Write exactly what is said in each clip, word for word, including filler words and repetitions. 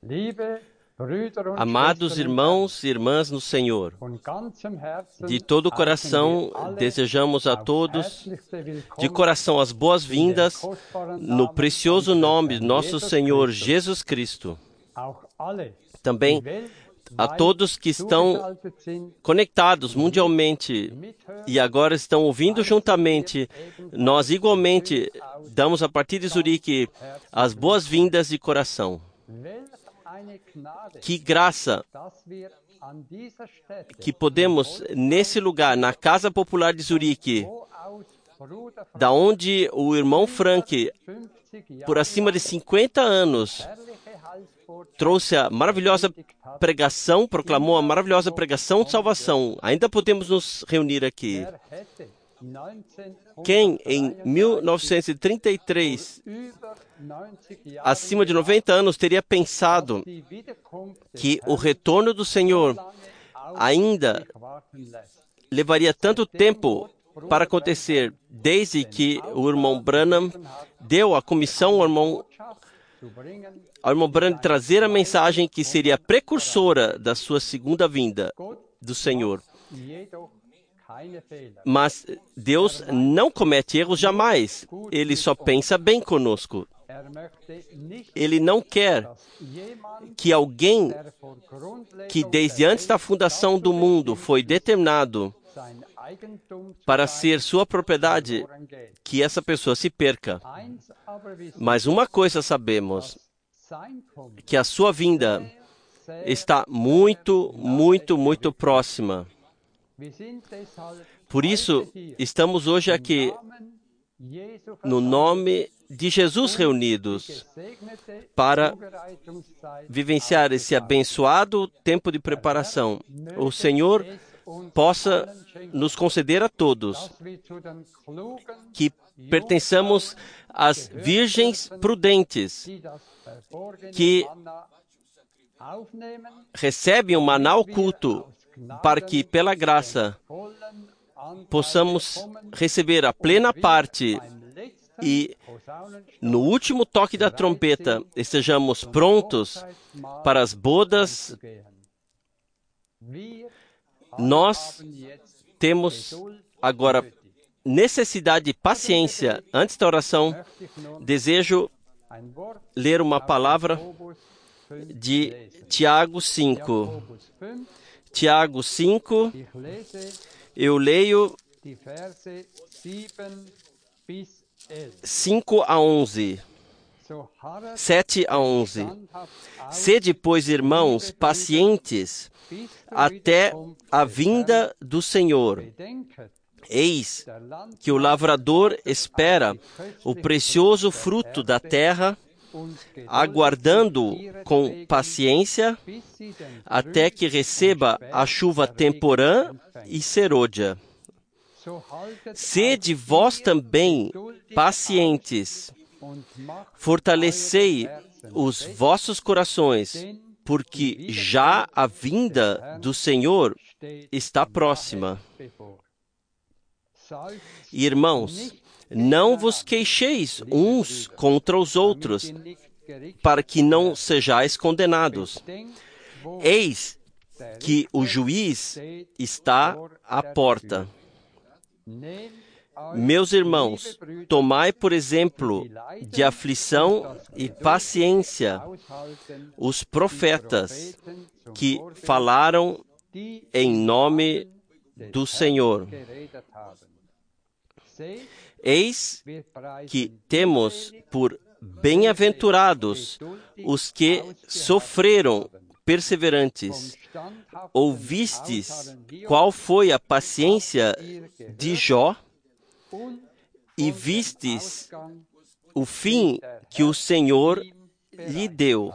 Amados irmãos e irmãs no Senhor, de todo o coração desejamos a todos, de coração, as boas-vindas no precioso nome de nosso Senhor Jesus Cristo. Também a todos que estão conectados mundialmente e agora estão ouvindo juntamente, nós igualmente damos a partir de Zurique as boas-vindas de coração. Que graça que podemos, nesse lugar, na Casa Popular de Zurique, da onde o irmão Frank, por acima de cinquenta anos, trouxe a maravilhosa pregação, proclamou a maravilhosa pregação de salvação. Ainda podemos nos reunir aqui. Quem, em mil novecentos e trinta e três, acima de noventa anos, teria pensado que o retorno do Senhor ainda levaria tanto tempo para acontecer, desde que o irmão Branham deu a comissão ao irmão, ao irmão Branham trazer a mensagem que seria precursora da sua segunda vinda do Senhor. Mas Deus não comete erros jamais. Ele só pensa bem conosco. Ele não quer que alguém que desde antes da fundação do mundo foi determinado para ser sua propriedade, que essa pessoa se perca. Mas uma coisa sabemos, que a sua vinda está muito, muito, muito próxima. Por isso, estamos hoje aqui, no nome de Jesus reunidos, para vivenciar esse abençoado tempo de preparação. O Senhor possa nos conceder a todos que pertençamos às virgens prudentes, que recebem o maná oculto, para que, pela graça, possamos receber a plena parte e, no último toque da trombeta, estejamos prontos para as bodas. Nós temos agora necessidade de paciência. Antes da oração, desejo ler uma palavra de Tiago cinco. Tiago cinco, eu leio cinco a onze, sete a onze. Sede, pois, irmãos, pacientes até a vinda do Senhor. Eis que o lavrador espera o precioso fruto da terra, aguardando com paciência até que receba a chuva temporã e serôdia. Sede vós também pacientes, fortalecei os vossos corações, porque já a vinda do Senhor está próxima. Irmãos, não vos queixeis uns contra os outros, para que não sejais condenados. Eis que o juiz está à porta. Meus irmãos, tomai por exemplo de aflição e paciência os profetas que falaram em nome do Senhor. Eis que temos por bem-aventurados os que sofreram perseverantes. Ouvistes qual foi a paciência de Jó e vistes o fim que o Senhor lhe deu.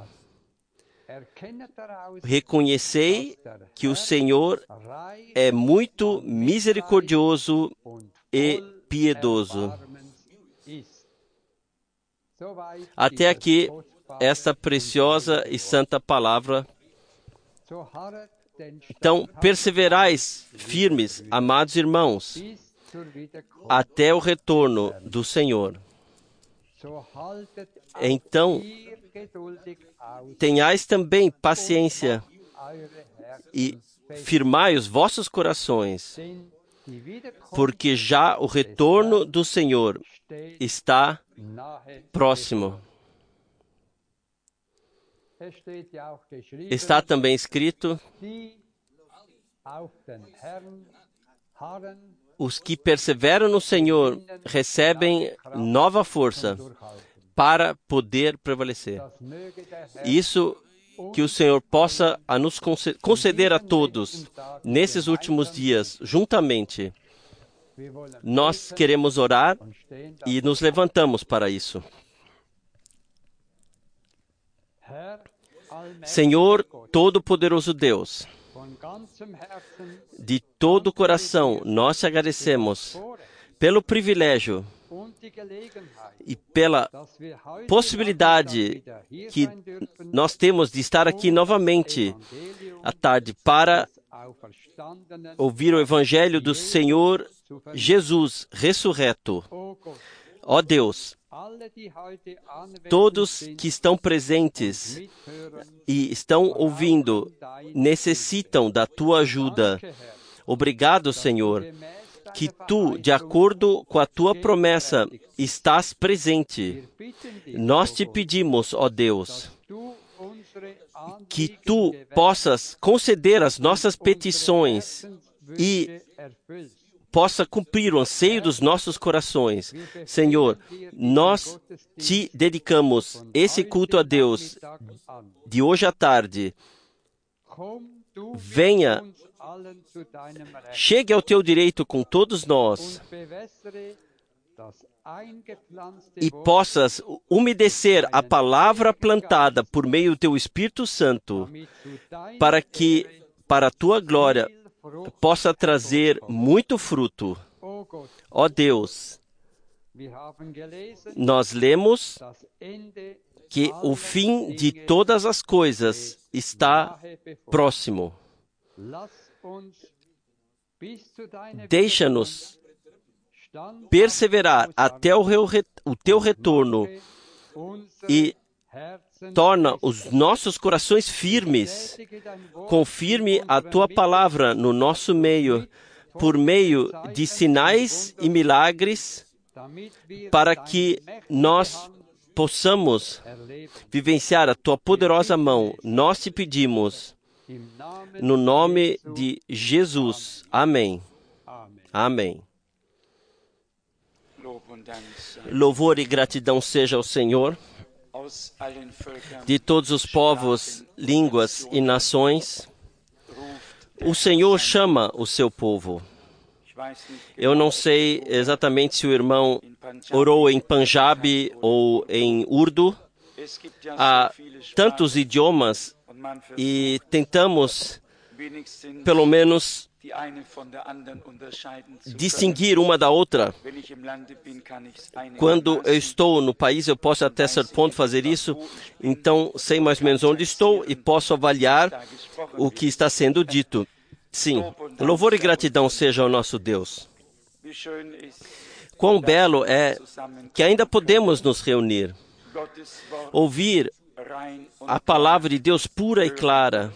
Reconhecei que o Senhor é muito misericordioso e piedoso. Até aqui, esta preciosa e santa palavra. Então, perseverais firmes, amados irmãos, até o retorno do Senhor. Então, tenhais também paciência e firmai os vossos corações, porque já o retorno do Senhor está próximo. Está também escrito: os que perseveram no Senhor recebem nova força para poder prevalecer. Isso que o Senhor possa a nos conceder a todos nesses últimos dias, juntamente. Nós queremos orar e nos levantamos para isso. Senhor Todo-Poderoso Deus, de todo o coração nós te agradecemos pelo privilégio e pela possibilidade que nós temos de estar aqui novamente à tarde para ouvir o Evangelho do Senhor Jesus ressurreto. Ó Deus, todos que estão presentes e estão ouvindo necessitam da tua ajuda. Obrigado, Senhor, que tu, de acordo com a tua promessa, estás presente. Nós te pedimos, ó Deus, que tu possas conceder as nossas petições e possa cumprir o anseio dos nossos corações. Senhor, nós te dedicamos esse culto a Deus de hoje à tarde. Venha, chegue ao teu direito com todos nós e possas umedecer a palavra plantada por meio do teu Espírito Santo, para que, para a tua glória, possa trazer muito fruto. Ó Deus, nós lemos que o fim de todas as coisas está próximo. Deixa-nos perseverar até o teu retorno e torna os nossos corações firmes. Confirme a tua palavra no nosso meio, por meio de sinais e milagres, para que nós possamos vivenciar a tua poderosa mão. Nós te pedimos, no nome de Jesus. Amém. Amém. Louvor e gratidão seja ao Senhor, de todos os povos, línguas e nações. O Senhor chama o seu povo. Eu não sei exatamente se o irmão orou em Punjabi ou em Urdu. Há tantos idiomas e tentamos, pelo menos, distinguir uma da outra. Quando eu estou no país, eu posso até certo ponto fazer isso, então sei mais ou menos onde estou e posso avaliar o que está sendo dito. Sim, louvor e gratidão seja ao nosso Deus. Quão belo é que ainda podemos nos reunir, ouvir a palavra de Deus pura e clara,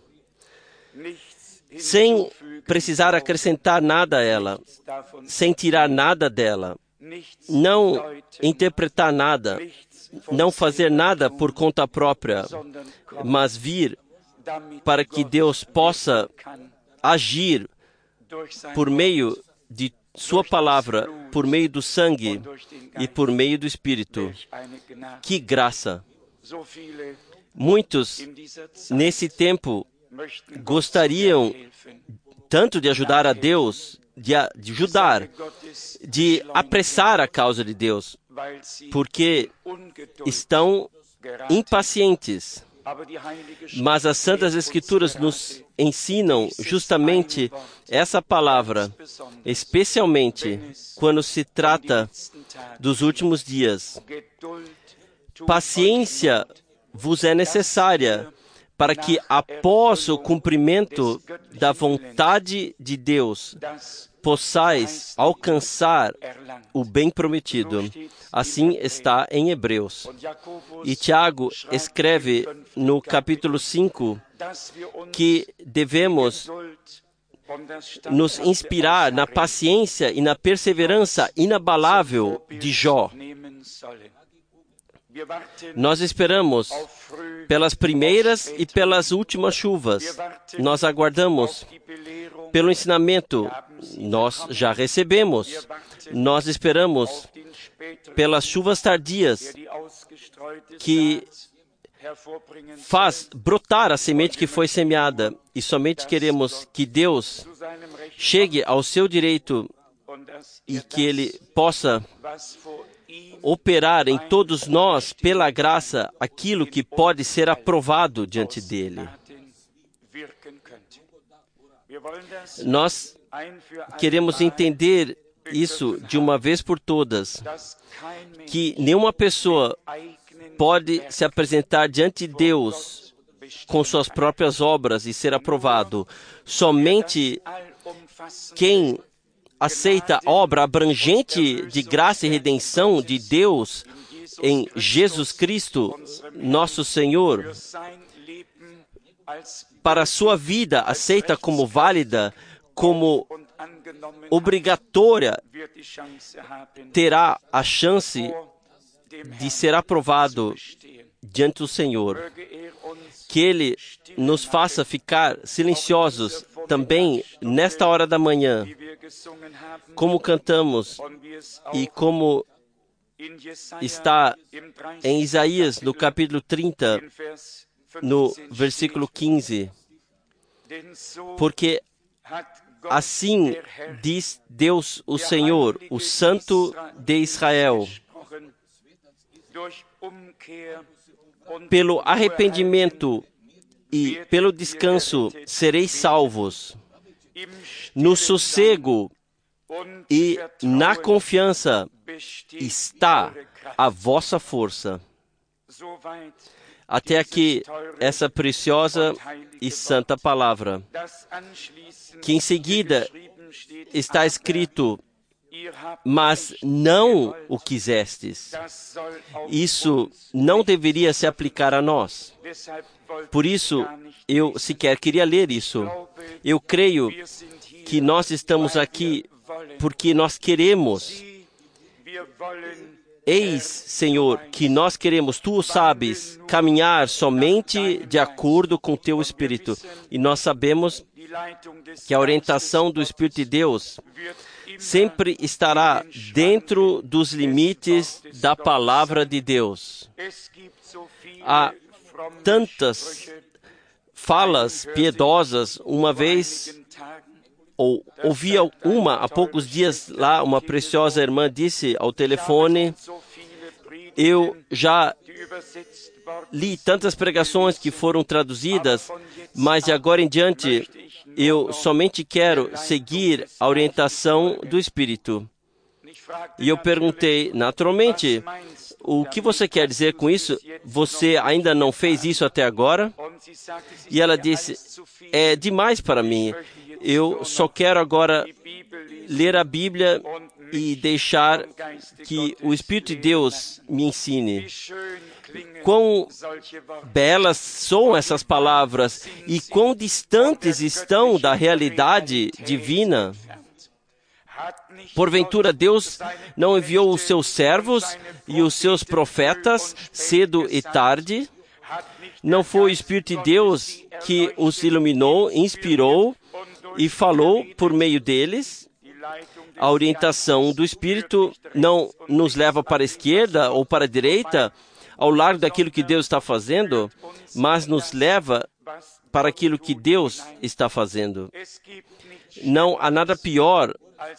sem precisar acrescentar nada a ela, sem tirar nada dela, não interpretar nada, não fazer nada por conta própria, mas vir para que Deus possa agir por meio de sua palavra, por meio do sangue e por meio do Espírito. Que graça! Muitos, nesse tempo, gostariam tanto de ajudar a Deus, de, de ajudar, de apressar a causa de Deus, porque estão impacientes. Mas as Santas Escrituras nos ensinam justamente essa palavra, especialmente quando se trata dos últimos dias. Paciência vos é necessária, para que, após o cumprimento da vontade de Deus, possais alcançar o bem prometido. Assim está em Hebreus. E Tiago escreve no capítulo cinco que devemos nos inspirar na paciência e na perseverança inabalável de Jó. Nós esperamos pelas primeiras e pelas últimas chuvas. Nós aguardamos pelo ensinamento. Nós já recebemos. Nós esperamos pelas chuvas tardias que faz brotar a semente que foi semeada. E somente queremos que Deus chegue ao seu direito e que Ele possa operar em todos nós, pela graça, aquilo que pode ser aprovado diante dEle. Nós queremos entender isso de uma vez por todas, que nenhuma pessoa pode se apresentar diante de Deus com suas próprias obras e ser aprovado. Somente quem aceita a obra abrangente de graça e redenção de Deus em Jesus Cristo, nosso Senhor, para a sua vida aceita como válida, como obrigatória, terá a chance de ser aprovado diante do Senhor. Que Ele nos faça ficar silenciosos também nesta hora da manhã, como cantamos e como está em Isaías, no capítulo trinta, no versículo quinze. Porque assim diz Deus, o Senhor, o Santo de Israel: pelo arrependimento e pelo descanso sereis salvos. No sossego e na confiança está a vossa força. Até aqui, essa preciosa e santa palavra, que em seguida está escrito: mas não o quisestes. Isso não deveria se aplicar a nós. Por isso, eu sequer queria ler isso. Eu creio que nós estamos aqui porque nós queremos. Eis, Senhor, que nós queremos, Tu o sabes, caminhar somente de acordo com Teu Espírito. E nós sabemos que a orientação do Espírito de Deus sempre estará dentro dos limites da palavra de Deus. Há tantas falas piedosas. Uma vez, ou ouvi uma há poucos dias lá, uma preciosa irmã disse ao telefone: eu já li tantas pregações que foram traduzidas, mas de agora em diante eu somente quero seguir a orientação do Espírito. E eu perguntei, naturalmente, o que você quer dizer com isso? Você ainda não fez isso até agora? E ela disse: é demais para mim. Eu só quero agora ler a Bíblia e deixar que o Espírito de Deus me ensine. Quão belas são essas palavras e quão distantes estão da realidade divina. Porventura, Deus não enviou os seus servos e os seus profetas cedo e tarde? Não foi o Espírito de Deus que os iluminou, inspirou e falou por meio deles? A orientação do Espírito não nos leva para a esquerda ou para a direita, ao largo daquilo que Deus está fazendo, mas nos leva para aquilo que Deus está fazendo. Não há nada pior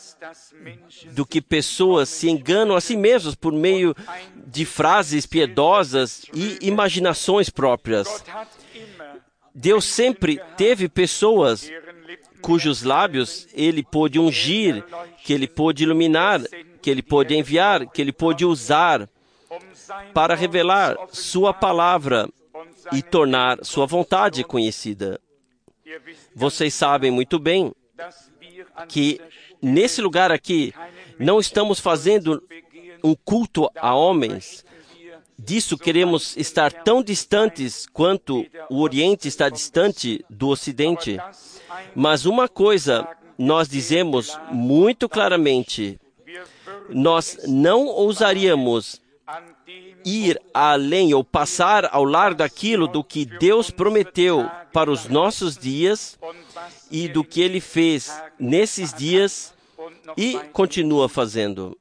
do que pessoas se enganam a si mesmas por meio de frases piedosas e imaginações próprias. Deus sempre teve pessoas cujos lábios Ele pôde ungir, que Ele pôde iluminar, que Ele pôde enviar, que Ele pôde usar para revelar Sua palavra e tornar Sua vontade conhecida. Vocês sabem muito bem que nesse lugar aqui não estamos fazendo um culto a homens. Disso queremos estar tão distantes quanto o Oriente está distante do Ocidente. Mas uma coisa nós dizemos muito claramente: nós não ousaríamos ir além ou passar ao largo daquilo do que Deus prometeu para os nossos dias e do que Ele fez nesses dias e continua fazendo.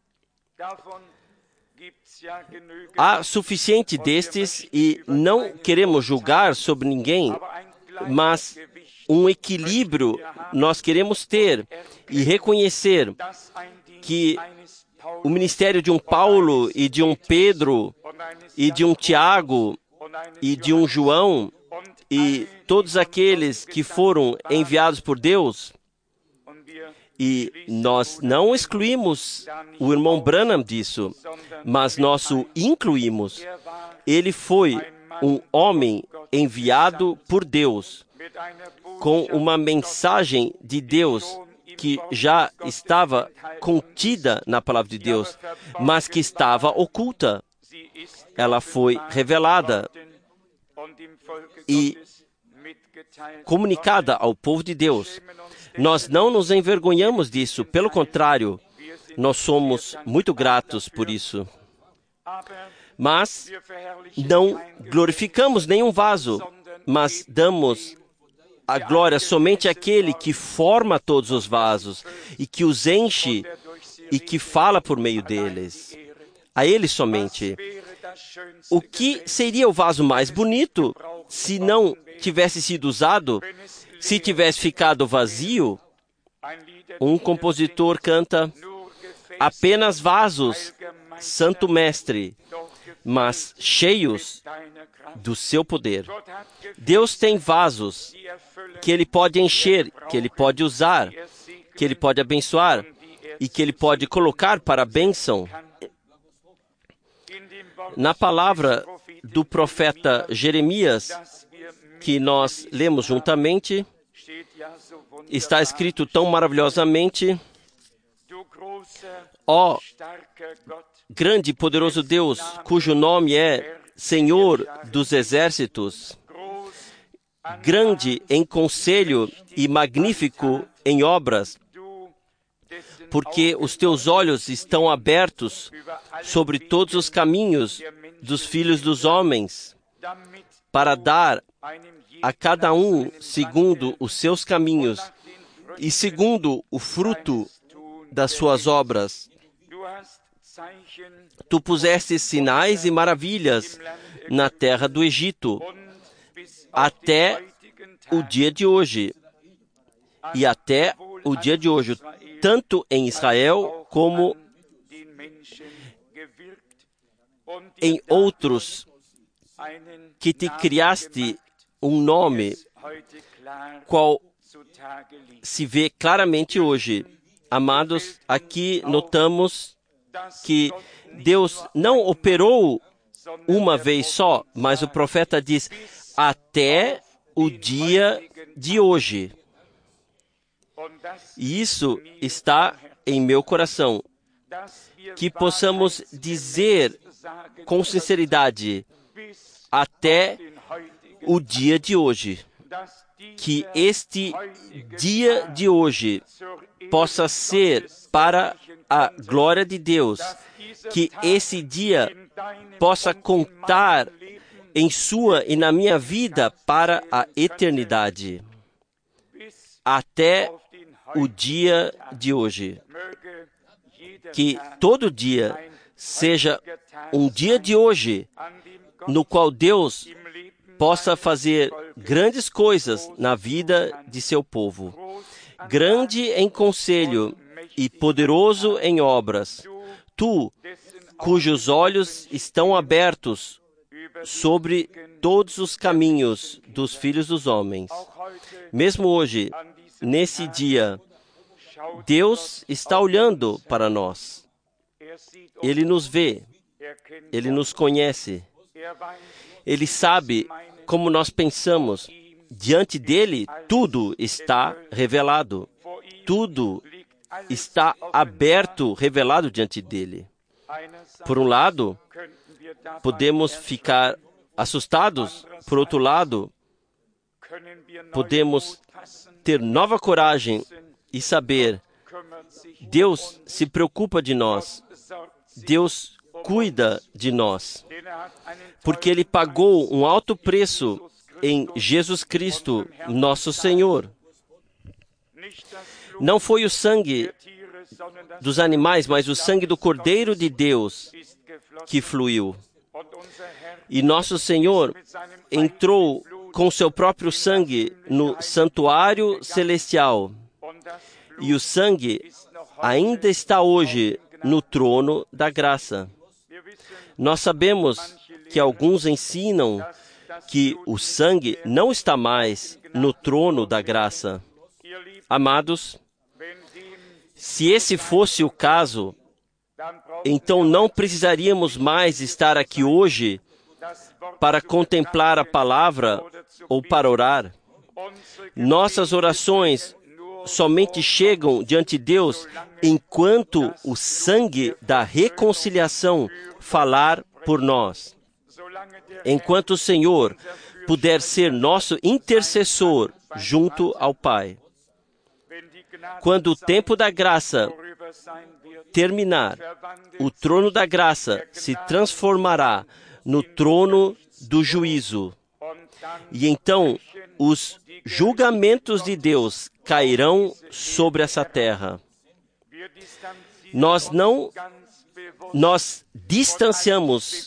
Há suficiente destes e não queremos julgar sobre ninguém, mas um equilíbrio nós queremos ter e reconhecer que o ministério de um Paulo e de um Pedro e de um Tiago e de um João e todos aqueles que foram enviados por Deus, e nós não excluímos o irmão Branham disso, mas nós o incluímos. Ele foi um homem enviado por Deus, com uma mensagem de Deus que já estava contida na palavra de Deus, mas que estava oculta. Ela foi revelada e comunicada ao povo de Deus. Nós não nos envergonhamos disso, pelo contrário, nós somos muito gratos por isso. Mas não glorificamos nenhum vaso, mas damos a glória somente àquele que forma todos os vasos e que os enche e que fala por meio deles. A Ele somente. O que seria o vaso mais bonito se não tivesse sido usado? Se tivesse ficado vazio? Um compositor canta: apenas vasos, Santo Mestre, mas cheios do seu poder. Deus tem vasos que Ele pode encher, que Ele pode usar, que Ele pode abençoar e que Ele pode colocar para a bênção. Na palavra do profeta Jeremias, que nós lemos juntamente, está escrito tão maravilhosamente: ó grande e poderoso Deus, cujo nome é Senhor dos Exércitos, grande em conselho e magnífico em obras, porque os teus olhos estão abertos sobre todos os caminhos dos filhos dos homens, para dar a cada um segundo os seus caminhos e segundo o fruto das suas obras. Tu puseste sinais e maravilhas na terra do Egito, até o dia de hoje, e até o dia de hoje, tanto em Israel como em outros, que te criaste um nome, qual se vê claramente hoje. Amados, aqui notamos que Deus não operou uma vez só, mas o profeta diz, até o dia de hoje. E isso está em meu coração, que possamos dizer com sinceridade, até o dia de hoje, que este dia de hoje possa ser para a glória de Deus, que esse dia possa contar em sua e na minha vida para a eternidade, até o dia de hoje. Que todo dia seja um dia de hoje, no qual Deus possa fazer grandes coisas na vida de seu povo. Grande em conselho e poderoso em obras. Tu, cujos olhos estão abertos sobre todos os caminhos dos filhos dos homens. Mesmo hoje, nesse dia, Deus está olhando para nós. Ele nos vê, Ele nos conhece, Ele sabe como nós pensamos. Diante dele, tudo está revelado. tudo está aberto, revelado diante dele. Por um lado, podemos ficar assustados. Por outro lado, podemos ter nova coragem e saber: Deus se preocupa de nós. Deus cuida de nós. Porque Ele pagou um alto preço em Jesus Cristo, nosso Senhor. Não foi o sangue dos animais, mas o sangue do Cordeiro de Deus que fluiu. E nosso Senhor entrou com seu próprio sangue no santuário celestial. E o sangue ainda está hoje no trono da graça. Nós sabemos que alguns ensinam que o sangue não está mais no trono da graça. Amados, se esse fosse o caso, então não precisaríamos mais estar aqui hoje para contemplar a palavra ou para orar. Nossas orações somente chegam diante de Deus enquanto o sangue da reconciliação falar por nós. Enquanto o Senhor puder ser nosso intercessor junto ao Pai. Quando o tempo da graça terminar, o trono da graça se transformará no trono do juízo. E então os julgamentos de Deus cairão sobre essa terra. Nós não, nós distanciamos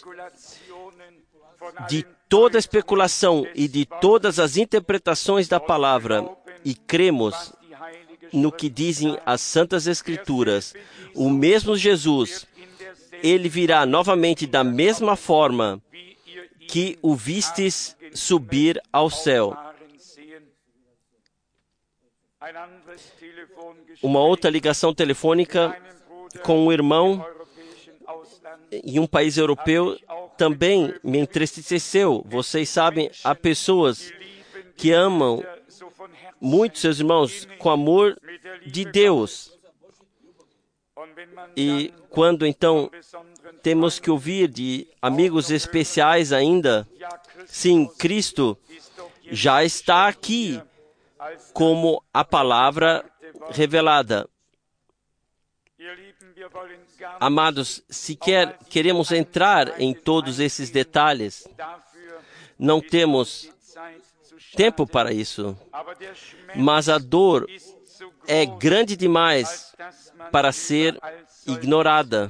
de toda especulação e de todas as interpretações da palavra e cremos no que dizem as Santas Escrituras. O mesmo Jesus, Ele virá novamente da mesma forma que o vistes subir ao céu. Uma outra ligação telefônica com um irmão em um país europeu também me entristeceu. Vocês sabem, há pessoas que amam muito seus irmãos com amor de Deus. E quando então temos que ouvir de amigos especiais ainda, sim, Cristo já está aqui como a palavra revelada. Amados, sequer queremos entrar em todos esses detalhes. Não temos tempo para isso. Mas a dor é grande demais para ser ignorada.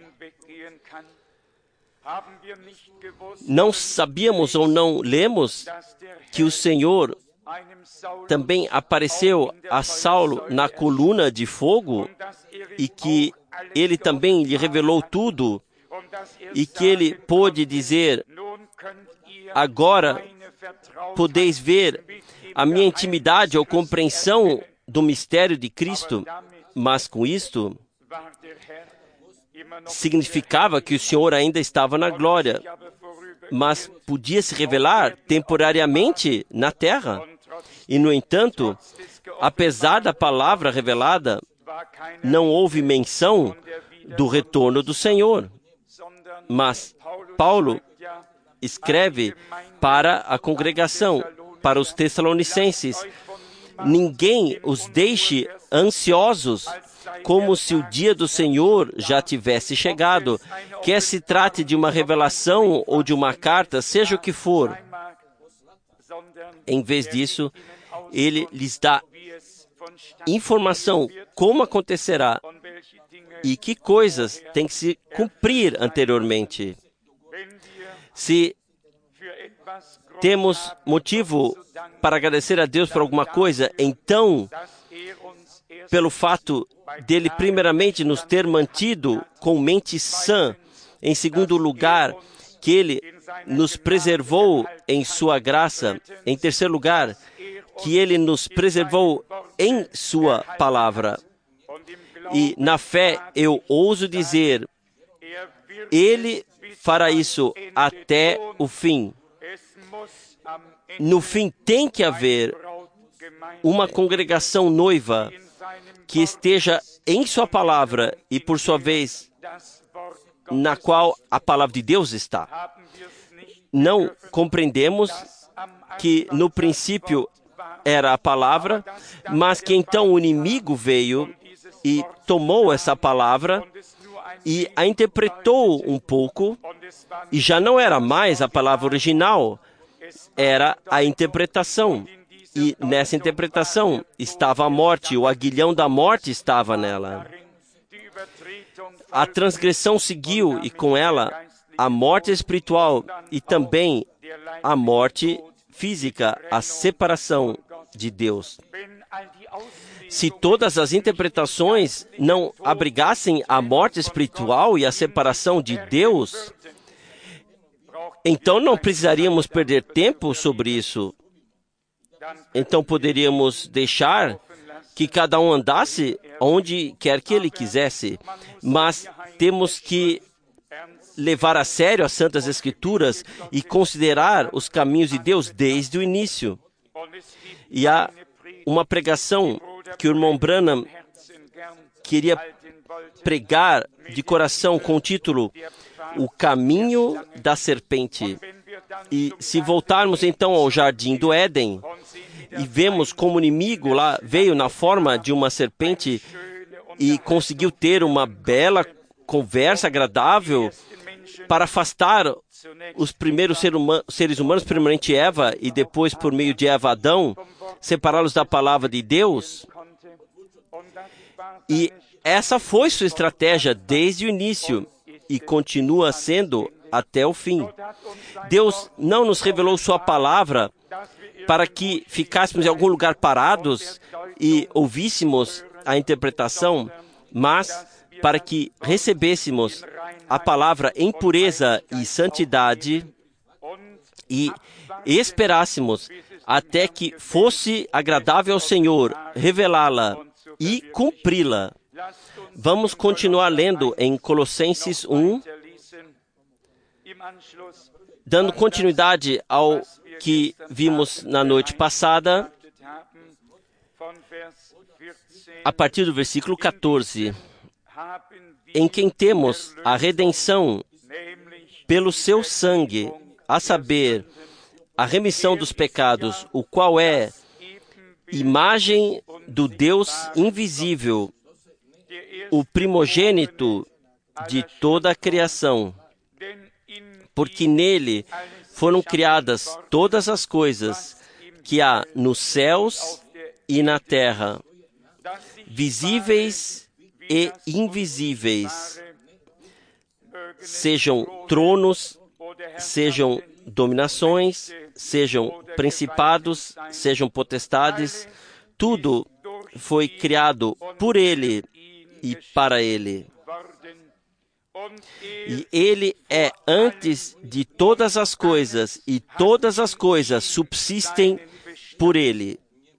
Não sabíamos ou não lemos que o Senhor também apareceu a Saulo na coluna de fogo e que ele também lhe revelou tudo e que ele pôde dizer: agora podeis ver a minha intimidade ou compreensão do mistério de Cristo. Mas com isto significava que o Senhor ainda estava na glória, mas podia se revelar temporariamente na terra. E, no entanto, apesar da palavra revelada, não houve menção do retorno do Senhor. Mas Paulo escreve para a congregação, para os Tessalonicenses: ninguém os deixe ansiosos, como se o dia do Senhor já tivesse chegado, quer se trate de uma revelação ou de uma carta, seja o que for. Em vez disso, ele lhes dá informação como acontecerá e que coisas têm que se cumprir anteriormente. Se temos motivo para agradecer a Deus por alguma coisa, então, pelo fato dele primeiramente nos ter mantido com mente sã, em segundo lugar, que ele nos preservou em sua graça, em terceiro lugar, que ele nos preservou em sua palavra. E na fé eu ouso dizer, ele fará isso até o fim. No fim tem que haver uma congregação noiva que esteja em sua palavra e, por sua vez, na qual a palavra de Deus está. Não compreendemos que no princípio era a palavra, mas que então o inimigo veio e tomou essa palavra e a interpretou um pouco, e já não era mais a palavra original, era a interpretação. E nessa interpretação estava a morte, o aguilhão da morte estava nela. A transgressão seguiu, e com ela a morte espiritual e também a morte física, a separação de Deus. Se todas as interpretações não abrigassem a morte espiritual e a separação de Deus, então não precisaríamos perder tempo sobre isso. Então poderíamos deixar que cada um andasse onde quer que ele quisesse. Mas temos que levar a sério as Santas Escrituras e considerar os caminhos de Deus desde o início. E há uma pregação que o irmão Branham queria pregar de coração com o título O Caminho da Serpente. E se voltarmos então ao Jardim do Éden e vemos como o inimigo lá veio na forma de uma serpente e conseguiu ter uma bela conversa agradável para afastar os primeiros seres humanos, primeiramente Eva, e depois, por meio de Eva, Adão, separá-los da palavra de Deus. E essa foi sua estratégia desde o início e continua sendo até o fim. Deus não nos revelou sua palavra para que ficássemos em algum lugar parados e ouvíssemos a interpretação, mas para que recebêssemos a palavra em pureza e santidade e esperássemos até que fosse agradável ao Senhor revelá-la e cumpri-la. Vamos continuar lendo em Colossenses um, dando continuidade ao que vimos na noite passada, a partir do versículo quatorze, em quem temos a redenção pelo seu sangue, a saber, a remissão dos pecados, o qual é imagem do Deus invisível, o primogênito de toda a criação, porque nele foram criadas todas as coisas que há nos céus e na terra, visíveis e invisíveis, sejam tronos, sejam dominações, sejam principados, sejam potestades, tudo foi criado por Ele e para Ele. E Ele é antes de todas as coisas, e todas as coisas subsistem por Ele.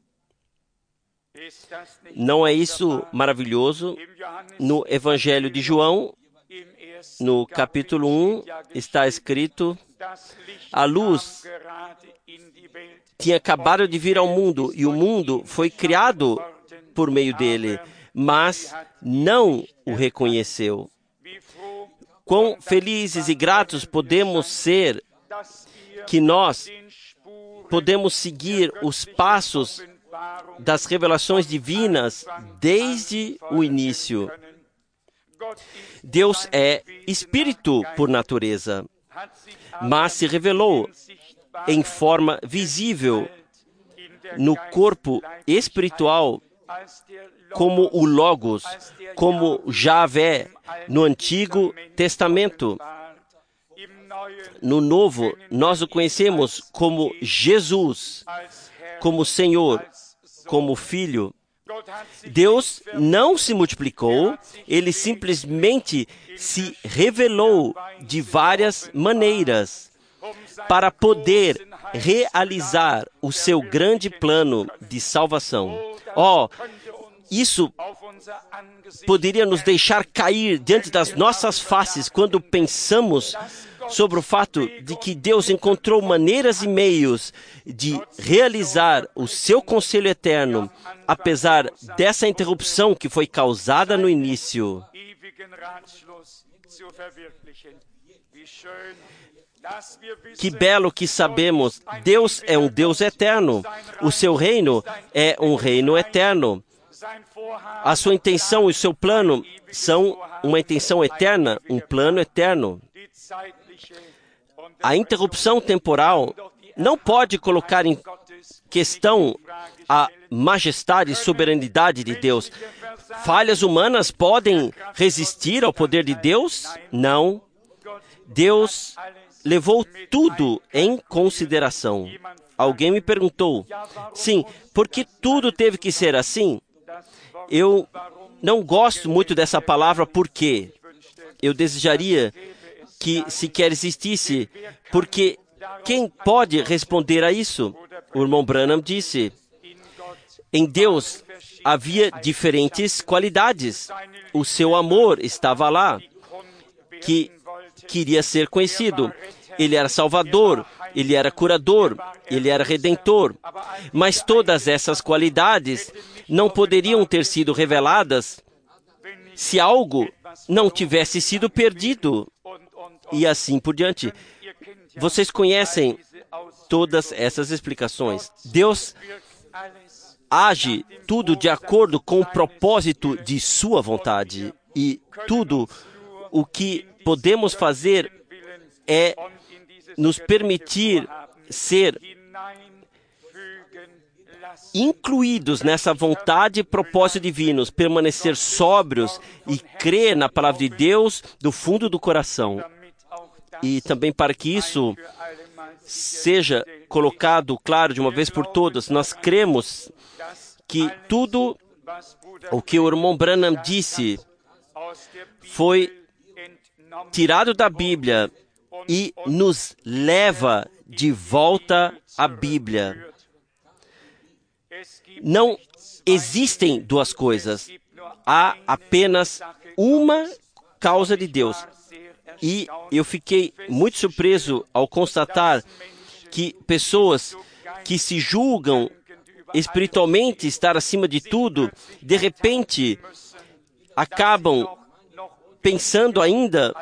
Não é isso maravilhoso? No Evangelho de João, no capítulo um, está escrito: a luz tinha acabado de vir ao mundo, e o mundo foi criado por meio dele, mas não o reconheceu. Quão felizes e gratos podemos ser que nós podemos seguir os passos das revelações divinas desde o início. Deus é espírito por natureza, mas se revelou em forma visível no corpo espiritual como o Logos, como Javé no Antigo Testamento. No Novo, nós o conhecemos como Jesus, como Senhor, como Filho. Deus não se multiplicou, Ele simplesmente se revelou de várias maneiras para poder realizar o seu grande plano de salvação. Oh, isso poderia nos deixar cair diante das nossas faces quando pensamos sobre o fato de que Deus encontrou maneiras e meios de realizar o seu conselho eterno, apesar dessa interrupção que foi causada no início. Que belo que sabemos, Deus é um Deus eterno. O seu reino é um reino eterno. A sua intenção e o seu plano são uma intenção eterna, um plano eterno. A interrupção temporal não pode colocar em questão a majestade e soberanidade de Deus. Falhas humanas podem resistir ao poder de Deus? Não. Deus levou tudo em consideração. Alguém me perguntou, sim, por que tudo teve que ser assim? Eu não gosto muito dessa palavra porque eu desejaria que sequer existisse, porque quem pode responder a isso? O irmão Branham disse, em Deus havia diferentes qualidades. O seu amor estava lá, que queria ser conhecido. Ele era salvador, ele era curador, ele era redentor. Mas todas essas qualidades não poderiam ter sido reveladas se algo não tivesse sido perdido. E assim por diante. Vocês conhecem todas essas explicações. Deus age tudo de acordo com o propósito de sua vontade. E tudo o que podemos fazer é nos permitir ser incluídos nessa vontade e propósito divinos, permanecer sóbrios e crer na palavra de Deus do fundo do coração. E também para que isso seja colocado claro de uma vez por todas, nós cremos que tudo o que o irmão Branham disse foi tirado da Bíblia e nos leva de volta à Bíblia. Não existem duas coisas. Há apenas uma causa de Deus. E eu fiquei muito surpreso ao constatar que pessoas que se julgam espiritualmente estar acima de tudo, de repente acabam pensando ainda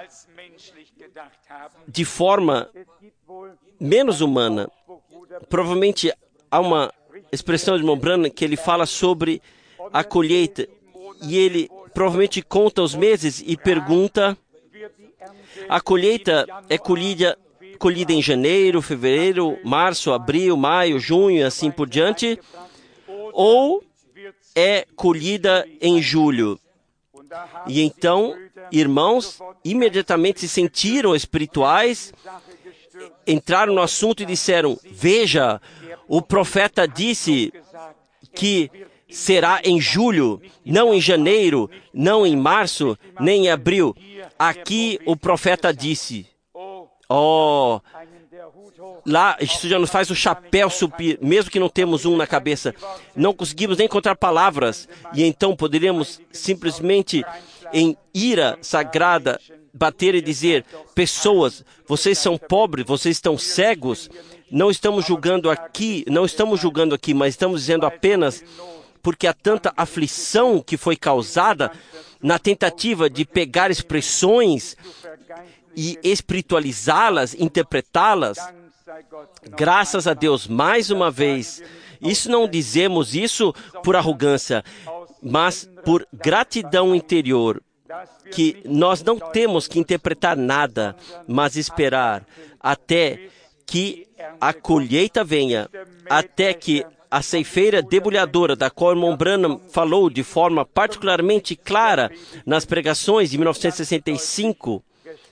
de forma menos humana. Provavelmente há uma expressão de irmão Branham que ele fala sobre a colheita e ele provavelmente conta os meses e pergunta: a colheita é colhida, colhida em janeiro, fevereiro, março, abril, maio, junho e assim por diante, ou é colhida em julho? E então, irmãos imediatamente se sentiram espirituais, entraram no assunto e disseram: veja, o profeta disse que será em julho, não em janeiro, não em março, nem em abril. Aqui o profeta disse. Oh, lá isso já nos faz o chapéu subir, mesmo que não temos um na cabeça. Não conseguimos nem encontrar palavras. E então poderíamos simplesmente, em ira sagrada, bater e dizer: pessoas, vocês são pobres, vocês estão cegos. Não estamos julgando aqui, não estamos julgando aqui, mas estamos dizendo apenas porque há tanta aflição que foi causada na tentativa de pegar expressões e espiritualizá-las, interpretá-las. Graças a Deus, mais uma vez, isso não dizemos isso por arrogância, mas por gratidão interior, que nós não temos que interpretar nada, mas esperar até que a colheita venha, até que a ceifeira debulhadora, da qual o irmão Branham falou de forma particularmente clara nas pregações de mil novecentos e sessenta e cinco,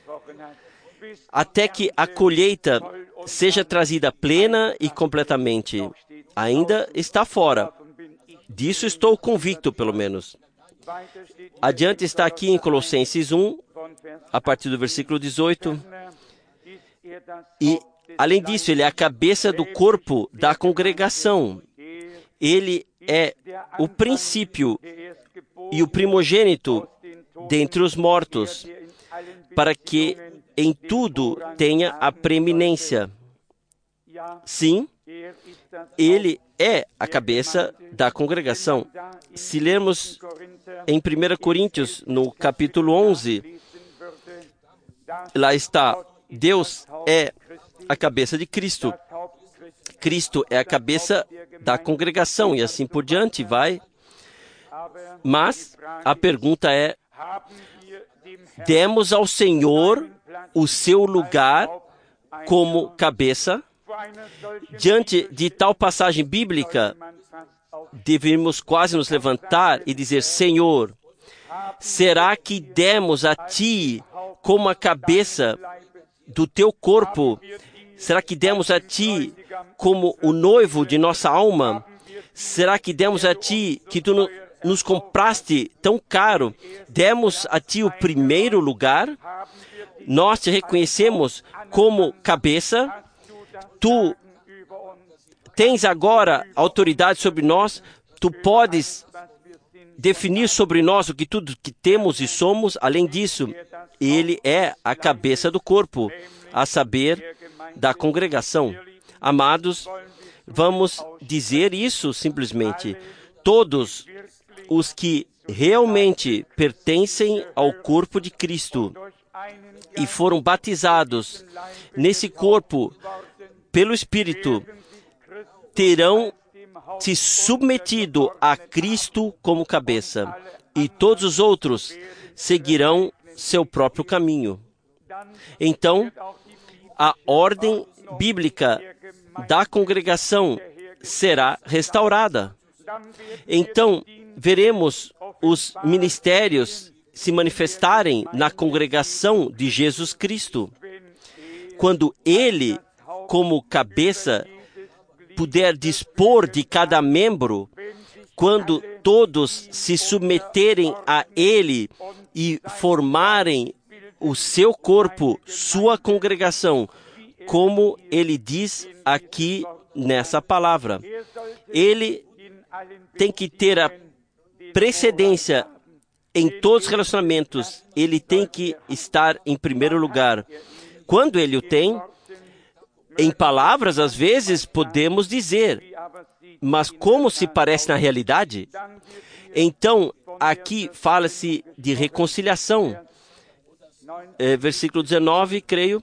até que a colheita seja trazida plena e completamente. Ainda está fora. Disso estou convicto, pelo menos. Adiante está aqui em Colossenses um, a partir do versículo dezoito. E, além disso, ele é a cabeça do corpo da congregação. Ele é o princípio e o primogênito dentre os mortos, para que em tudo tenha a preeminência. Sim, ele é a cabeça da congregação. Se lermos em primeira Coríntios, no capítulo onze, lá está, Deus é a cabeça de Cristo. Cristo é a cabeça da congregação e assim por diante vai. Mas a pergunta é, demos ao Senhor o seu lugar como cabeça? Diante de tal passagem bíblica, devemos quase nos levantar e dizer, Senhor, será que demos a Ti como a cabeça do Teu corpo? Será que demos a Ti como o noivo de nossa alma? Será que demos a Ti que Tu no, nos compraste tão caro? Demos a Ti o primeiro lugar? Nós te reconhecemos como cabeça? Tu tens agora autoridade sobre nós? Tu podes definir sobre nós o que tudo que temos e somos? Além disso, Ele é a cabeça do corpo, a saber, da congregação. Amados, vamos dizer isso simplesmente. Todos os que realmente pertencem ao corpo de Cristo e foram batizados nesse corpo pelo Espírito, terão se submetido a Cristo como cabeça, e todos os outros seguirão seu próprio caminho. Então, a ordem bíblica da congregação será restaurada. Então, veremos os ministérios se manifestarem na congregação de Jesus Cristo. Quando Ele, como cabeça, puder dispor de cada membro, quando todos se submeterem a Ele e formarem o seu corpo, sua congregação, como Ele diz aqui nessa palavra. Ele tem que ter a precedência em todos os relacionamentos. Ele tem que estar em primeiro lugar. Quando Ele o tem, em palavras, às vezes, podemos dizer, mas como se parece na realidade? Então, aqui fala-se de reconciliação. É, versículo dezenove, creio,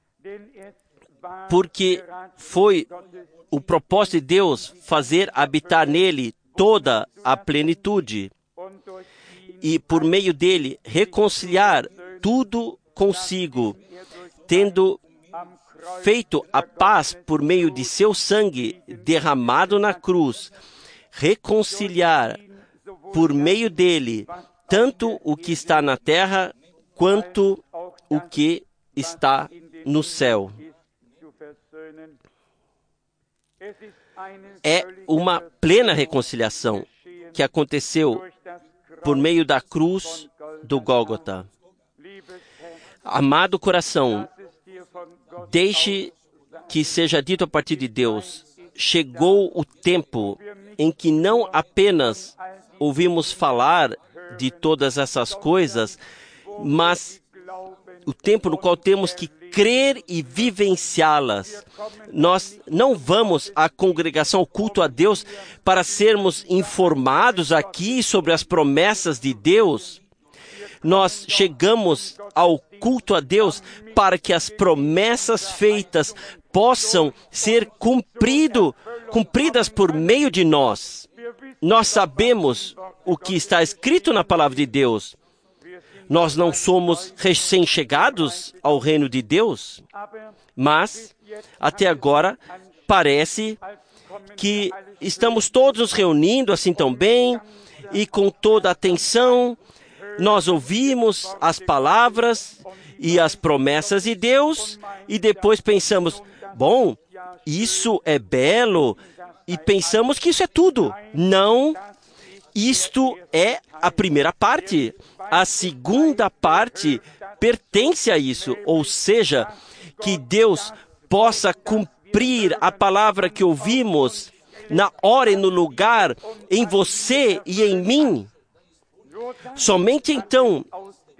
porque foi o propósito de Deus fazer habitar nele toda a plenitude e, por meio dele, reconciliar tudo consigo, tendo feito a paz por meio de seu sangue derramado na cruz, reconciliar por meio dele tanto o que está na terra quanto o que está no céu. É uma plena reconciliação que aconteceu por meio da cruz do Gólgota. Amado coração, deixe que seja dito a partir de Deus, chegou o tempo em que não apenas ouvimos falar de todas essas coisas, mas o tempo no qual temos que crer e vivenciá-las. Nós não vamos à congregação, ao culto a Deus, para sermos informados aqui sobre as promessas de Deus. Nós chegamos ao culto a Deus para que as promessas feitas possam ser cumprido, cumpridas por meio de nós. Nós sabemos o que está escrito na palavra de Deus. Nós não somos recém-chegados ao reino de Deus, mas, até agora, parece que estamos todos nos reunindo assim tão bem e com toda a atenção. Nós ouvimos as palavras e as promessas de Deus e depois pensamos, bom, isso é belo, e pensamos que isso é tudo. Não, isto é a primeira parte. A segunda parte pertence a isso, ou seja, que Deus possa cumprir a palavra que ouvimos na hora e no lugar, em você e em mim. Somente então,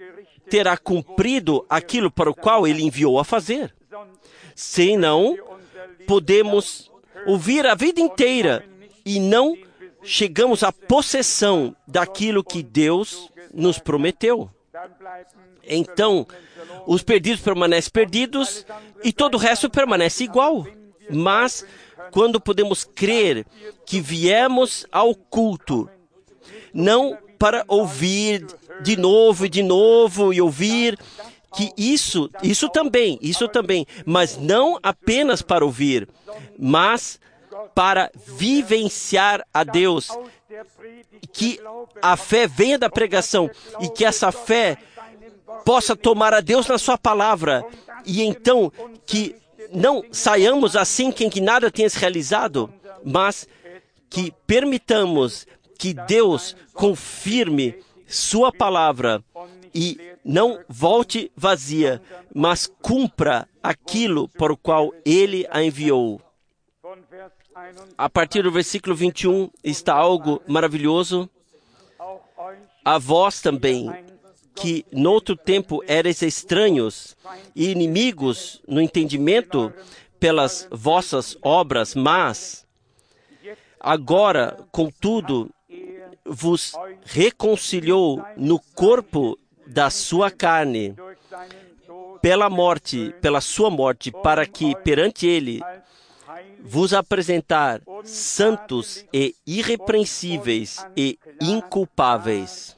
terá cumprido aquilo para o qual ele enviou a fazer. Senão, podemos ouvir a vida inteira e não chegamos à possessão daquilo que Deus nos prometeu. Então, os perdidos permanecem perdidos e todo o resto permanece igual. Mas, quando podemos crer que viemos ao culto, não para ouvir de novo e de novo e ouvir, que isso, isso também, isso também, mas não apenas para ouvir, mas para vivenciar a Deus, que a fé venha da pregação e que essa fé possa tomar a Deus na sua palavra e então que não saiamos assim que, que nada tenha se realizado, mas que permitamos que Deus confirme sua palavra e não volte vazia, mas cumpra aquilo para o qual Ele a enviou. A partir do versículo vinte e um está algo maravilhoso. A vós também, que noutro tempo erais estranhos e inimigos no entendimento pelas vossas obras, mas agora, contudo, vos reconciliou no corpo da sua carne, pela morte, pela sua morte, para que perante ele vos apresentar santos e irrepreensíveis e inculpáveis.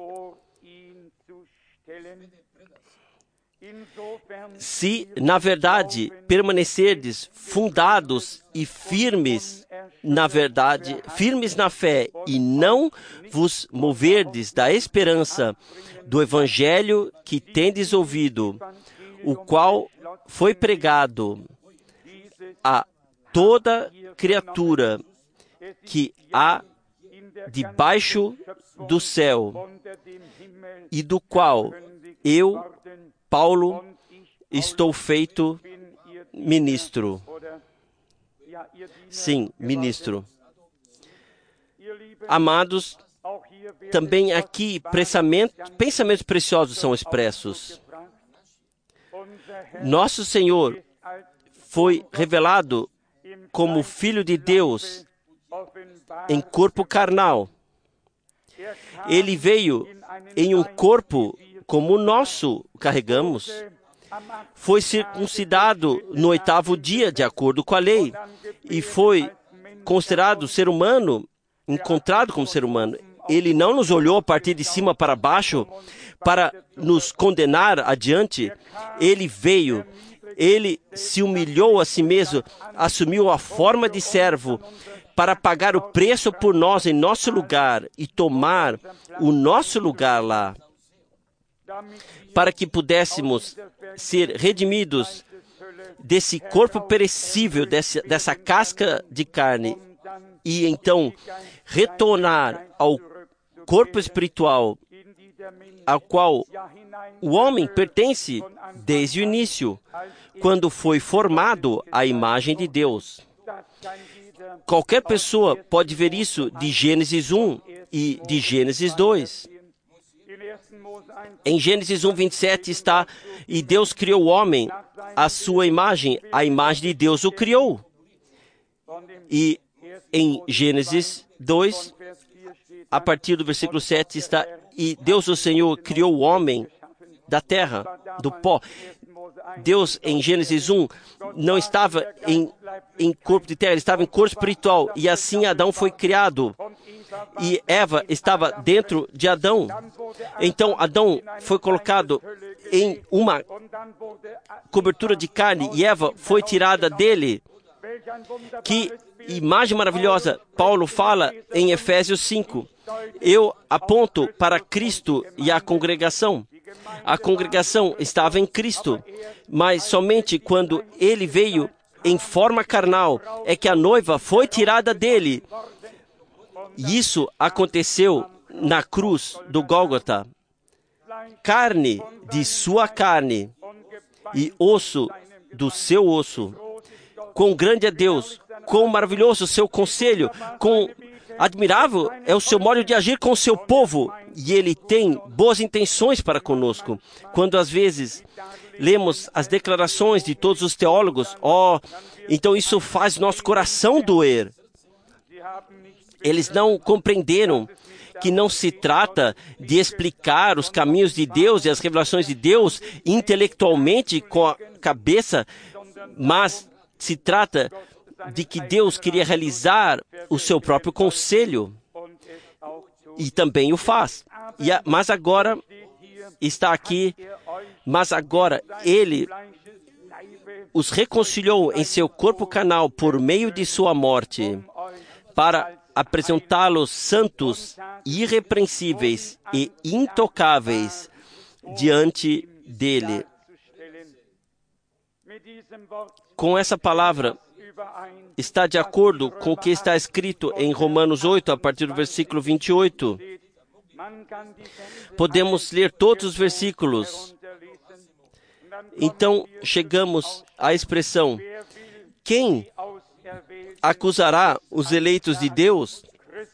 Se, na verdade, permanecerdes fundados e firmes na verdade, firmes na fé, e não vos moverdes da esperança do evangelho que tendes ouvido, o qual foi pregado a toda criatura que há debaixo do céu, e do qual eu, Paulo, estou feito ministro. Sim, ministro. Amados, também aqui pensamentos preciosos são expressos. Nosso Senhor foi revelado como Filho de Deus em corpo carnal. Ele veio em um corpo como o nosso carregamos. Foi circuncidado no oitavo dia, de acordo com a lei, e foi considerado ser humano, encontrado como ser humano. Ele não nos olhou a partir de cima para baixo para nos condenar adiante. Ele veio, ele se humilhou a si mesmo, assumiu a forma de servo para pagar o preço por nós em nosso lugar e tomar o nosso lugar lá, para que pudéssemos ser redimidos desse corpo perecível, desse, dessa casca de carne, e então retornar ao corpo espiritual, ao qual o homem pertence desde o início, quando foi formado à imagem de Deus. Qualquer pessoa pode ver isso de Gênesis um e de Gênesis dois. Em Gênesis um, vinte e sete está: e Deus criou o homem à sua imagem, a imagem de Deus o criou. E em Gênesis dois, a partir do versículo sete está: e Deus o Senhor criou o homem da terra, do pó. Deus, em Gênesis um, não estava em, em corpo de terra, ele estava em corpo espiritual. E assim Adão foi criado. E Eva estava dentro de Adão. Então Adão foi colocado em uma cobertura de carne e Eva foi tirada dele. Que imagem maravilhosa! Paulo fala em Efésios cinco. Eu aponto para Cristo e a congregação. A congregação estava em Cristo, mas somente quando ele veio em forma carnal é que a noiva foi tirada dele. E isso aconteceu na cruz do Gólgota. Carne de sua carne e osso do seu osso. Quão grande é Deus, quão maravilhoso o seu conselho, quão admirável é o seu modo de agir com o seu povo. e Ele tem boas intenções para conosco. Quando às vezes lemos as declarações de todos os teólogos, ó, oh, então isso faz nosso coração doer. Eles não compreenderam que não se trata de explicar os caminhos de Deus e as revelações de Deus intelectualmente com a cabeça, mas se trata de que Deus queria realizar o seu próprio conselho e também o faz. E a, mas agora está aqui, mas agora Ele os reconciliou em seu corpo carnal por meio de sua morte para apresentá-los santos, irrepreensíveis e intocáveis diante dele. Com essa palavra, está de acordo com o que está escrito em Romanos oito, a partir do versículo vinte e oito. Podemos ler todos os versículos. Então, chegamos à expressão: quem acusará os eleitos de Deus?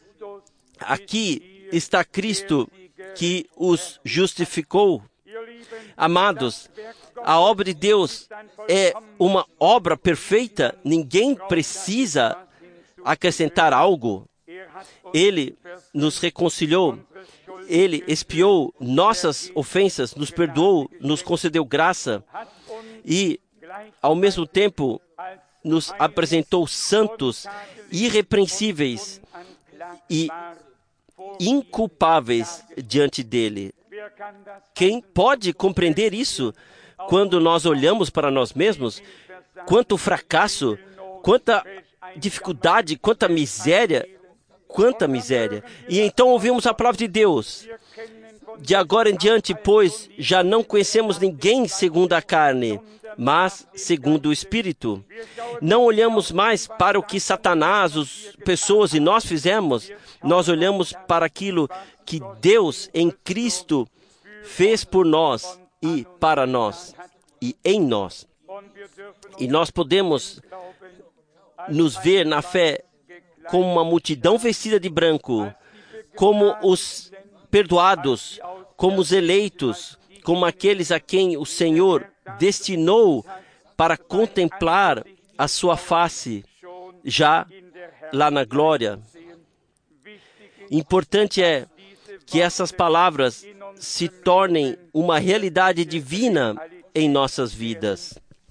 Aqui está Cristo que os justificou. Amados, a obra de Deus é uma obra perfeita. Ninguém precisa acrescentar algo. Ele nos reconciliou. Ele expiou nossas ofensas, nos perdoou, nos concedeu graça e, ao mesmo tempo, nos apresentou santos, irrepreensíveis e inculpáveis diante dele. Quem pode compreender isso quando nós olhamos para nós mesmos? Quanto fracasso, quanta dificuldade, quanta miséria, quanta miséria. E então ouvimos a palavra de Deus. De agora em diante, pois, já não conhecemos ninguém segundo a carne, mas segundo o Espírito. Não olhamos mais para o que Satanás, as pessoas e nós fizemos. Nós olhamos para aquilo que Deus em Cristo fez por nós e para nós e em nós. E nós podemos nos ver na fé como uma multidão vestida de branco, como os perdoados, como os eleitos, como aqueles a quem o Senhor destinou para contemplar a sua face, já lá na glória. Importante é que essas palavras se tornem uma realidade divina em nossas vidas.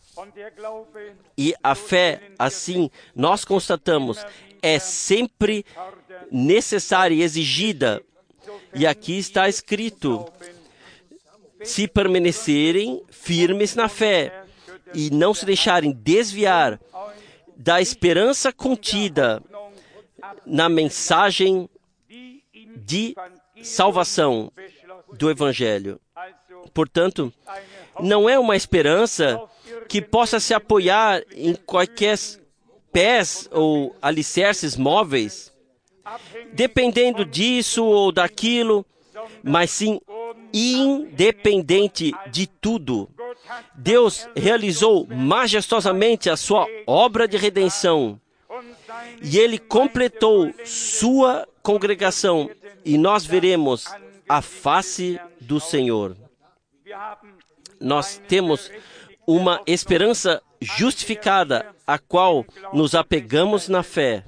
E a fé, assim, nós constatamos, é sempre necessária e exigida. E aqui está escrito: se permanecerem firmes na fé e não se deixarem desviar da esperança contida na mensagem de salvação do Evangelho. Portanto, não é uma esperança que possa se apoiar em quaisquer pés ou alicerces móveis, dependendo disso ou daquilo, mas sim independente de tudo. Deus realizou majestosamente a sua obra de redenção e Ele completou sua congregação e nós veremos a face do Senhor. Nós temos uma esperança justificada, a qual nos apegamos na fé.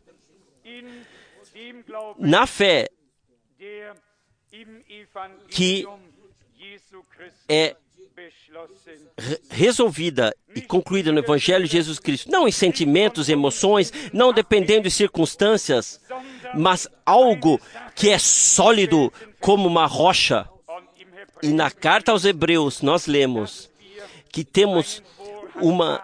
Na fé que é resolvida e concluída no Evangelho de Jesus Cristo, não em sentimentos, emoções, não dependendo de circunstâncias, mas algo que é sólido como uma rocha. E na carta aos Hebreus nós lemos que temos uma,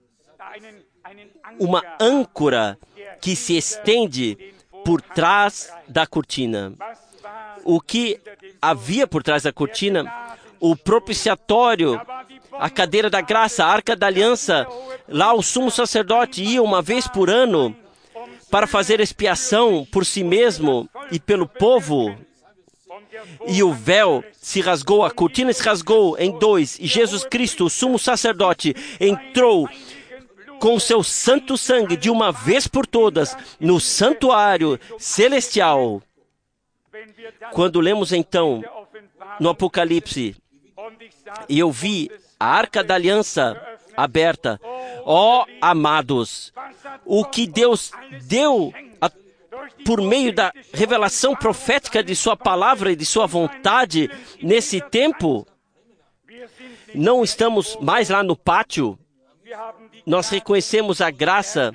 uma âncora que se estende por trás da cortina. O que havia por trás da cortina? O propiciatório, a cadeira da graça, a arca da aliança. Lá o sumo sacerdote ia uma vez por ano para fazer expiação por si mesmo e pelo povo. E o véu se rasgou, a cortina se rasgou em dois, e Jesus Cristo, o sumo sacerdote, entrou com seu santo sangue de uma vez por todas no santuário celestial. Quando lemos então no Apocalipse, e eu vi a Arca da Aliança aberta, ó amados, o que Deus deu a, por meio da revelação profética de sua palavra e de sua vontade nesse tempo, não estamos mais lá no pátio, nós reconhecemos a graça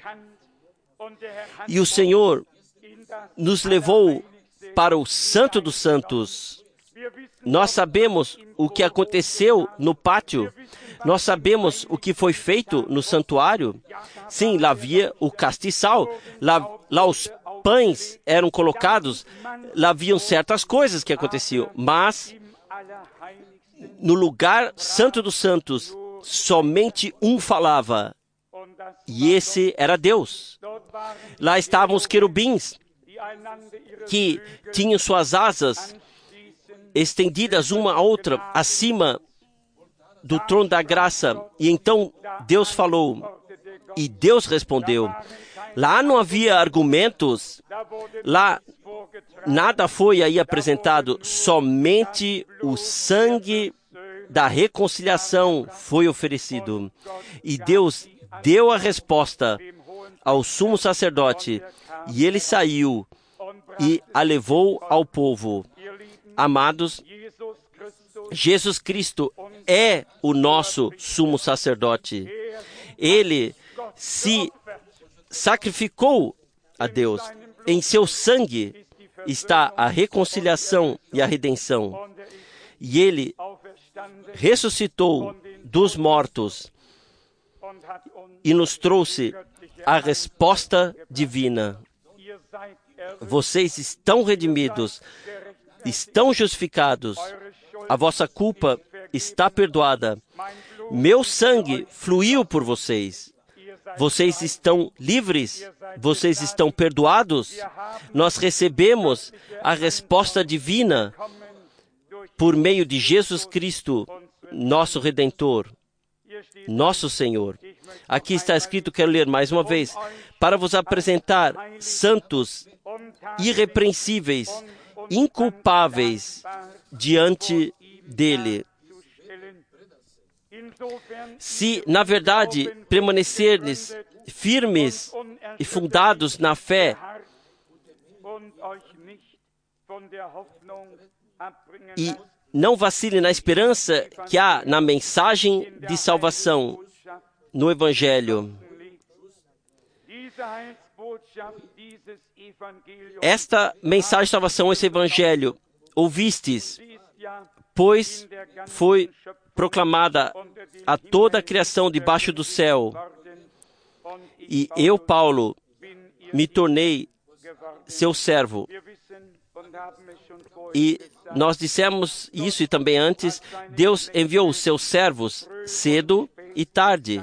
e o Senhor nos levou para o Santo dos Santos. Nós sabemos o que aconteceu no pátio. Nós sabemos o que foi feito no santuário. Sim, lá havia o castiçal. Lá, lá os pães eram colocados. Lá haviam certas coisas que aconteciam. Mas, no lugar Santo dos Santos, somente um falava. E esse era Deus. Lá estavam os querubins, que tinham suas asas estendidas uma a outra acima do trono da graça. E então Deus falou, e Deus respondeu. Lá não havia argumentos, lá nada foi aí apresentado, somente o sangue da reconciliação foi oferecido. E Deus deu a resposta ao sumo sacerdote, e ele saiu e a levou ao povo. Amados, Jesus Cristo é o nosso sumo sacerdote. Ele se sacrificou a Deus. Em seu sangue está a reconciliação e a redenção. E ele ressuscitou dos mortos e nos trouxe a resposta divina. Vocês estão redimidos, estão justificados, a vossa culpa está perdoada. Meu sangue fluiu por vocês. Vocês estão livres, vocês estão perdoados. Nós recebemos a resposta divina por meio de Jesus Cristo, nosso Redentor, nosso Senhor. Aqui está escrito, quero ler mais uma vez, para vos apresentar santos, irrepreensíveis, inculpáveis diante dele. Se, na verdade, permanecerdes firmes e fundados na fé e não vacile na esperança que há na mensagem de salvação, no Evangelho. Esta mensagem de salvação, esse Evangelho, ouvistes, pois foi proclamada a toda a criação debaixo do céu. E eu, Paulo, me tornei seu servo. E nós dissemos isso e também antes, Deus enviou os seus servos cedo e tarde.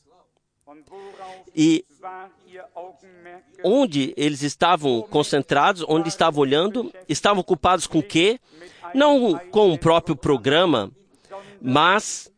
E onde eles estavam concentrados, onde estavam olhando, estavam ocupados com o quê? Não com o próprio programa, mas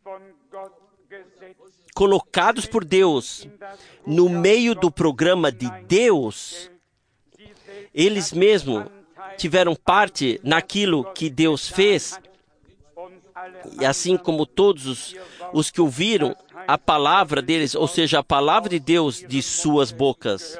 colocados por Deus no meio do programa de Deus. Eles mesmos tiveram parte naquilo que Deus fez, e assim como todos os, os que ouviram a palavra deles, ou seja, a palavra de Deus de suas bocas.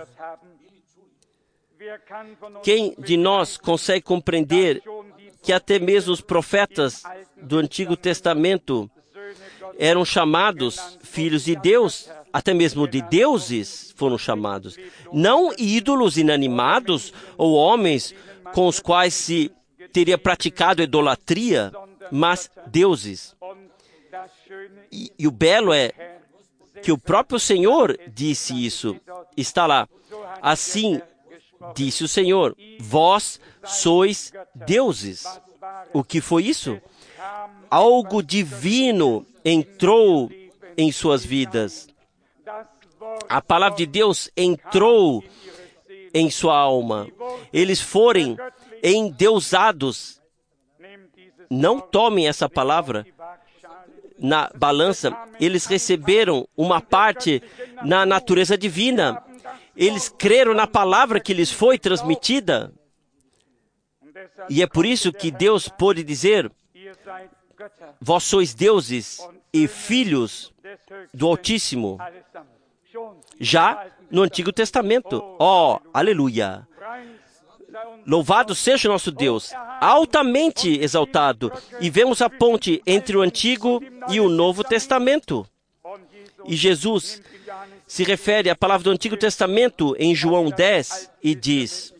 Quem de nós consegue compreender que até mesmo os profetas do Antigo Testamento eram chamados filhos de Deus, até mesmo de deuses foram chamados, não ídolos inanimados ou homens com os quais se teria praticado idolatria, mas deuses. E, e o belo é que o próprio Senhor disse isso. Está lá. Assim disse o Senhor, vós sois deuses. O que foi isso? Algo divino entrou em suas vidas. A palavra de Deus entrou em sua alma. Eles foram endeusados. Não tomem essa palavra na balança. Eles receberam uma parte na natureza divina. Eles creram na palavra que lhes foi transmitida. E é por isso que Deus pôde dizer: vós sois deuses e filhos do Altíssimo. Já no Antigo Testamento. Oh, aleluia! Louvado seja o nosso Deus, altamente exaltado. E vemos a ponte entre o Antigo e o Novo Testamento. E Jesus se refere à palavra do Antigo Testamento em João dez e diz: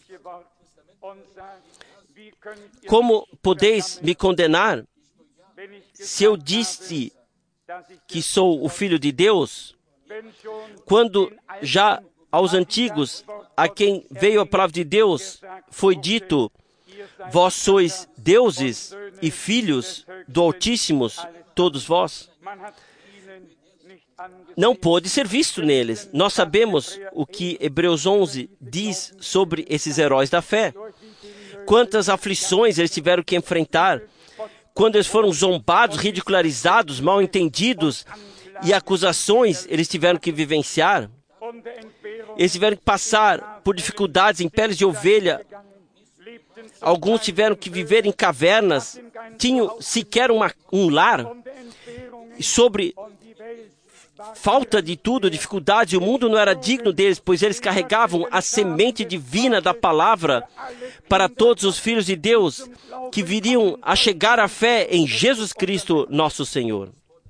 como podeis me condenar se eu disse que sou o Filho de Deus, quando já aos antigos, a quem veio a palavra de Deus, foi dito: vós sois deuses e filhos do Altíssimo, todos vós? Não pôde ser visto neles. Nós sabemos o que Hebreus onze diz sobre esses heróis da fé. Quantas aflições eles tiveram que enfrentar, quando eles foram zombados, ridicularizados, mal entendidos, e acusações eles tiveram que vivenciar. Eles tiveram que passar por dificuldades em peles de ovelha. Alguns tiveram que viver em cavernas, tinham sequer uma, um lar. Sobre falta de tudo, dificuldades, o mundo não era digno deles, pois eles carregavam a semente divina da palavra para todos os filhos de Deus que viriam a chegar à fé em Jesus Cristo, nosso Senhor.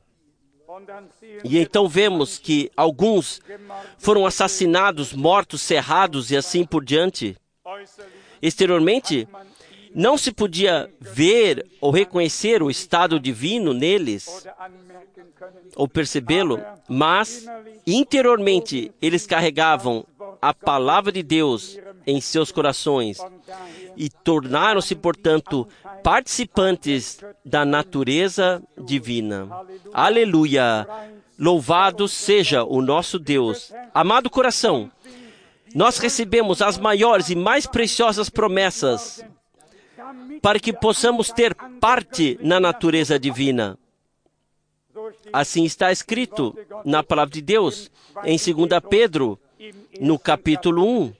E então vemos que alguns foram assassinados, mortos, cerrados e assim por diante. Exteriormente, não se podia ver ou reconhecer o estado divino neles, ou percebê-lo, mas interiormente eles carregavam a palavra de Deus em seus corações e tornaram-se, portanto, participantes da natureza divina. Aleluia! Louvado seja o nosso Deus. Amado coração, nós recebemos as maiores e mais preciosas promessas para que possamos ter parte na natureza divina. Assim está escrito na palavra de Deus, em segunda Pedro, no capítulo um.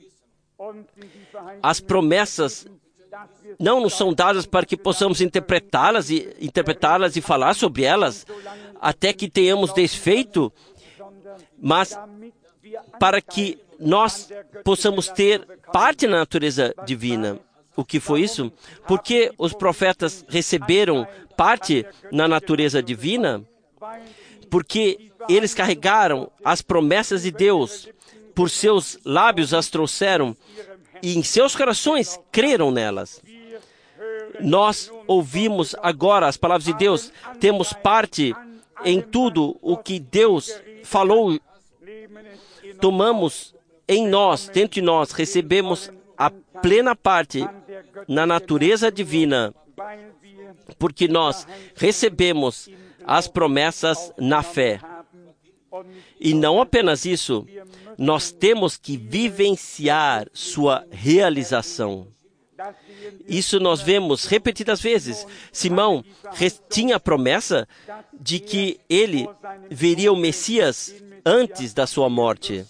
As promessas não nos são dadas para que possamos interpretá-las e, interpretá-las e falar sobre elas, até que tenhamos desfeito, mas para que nós possamos ter parte na natureza divina. O que foi isso? Porque os profetas receberam parte na natureza divina? Porque eles carregaram as promessas de Deus, por seus lábios as trouxeram, e em seus corações creram nelas. Nós ouvimos agora as palavras de Deus, temos parte em tudo o que Deus falou, tomamos em nós, dentro de nós, recebemos a plena parte na natureza divina, porque nós recebemos as promessas na fé. E não apenas isso, nós temos que vivenciar sua realização. Isso nós vemos repetidas vezes. Simão tinha a promessa de que ele veria o Messias antes da sua morte.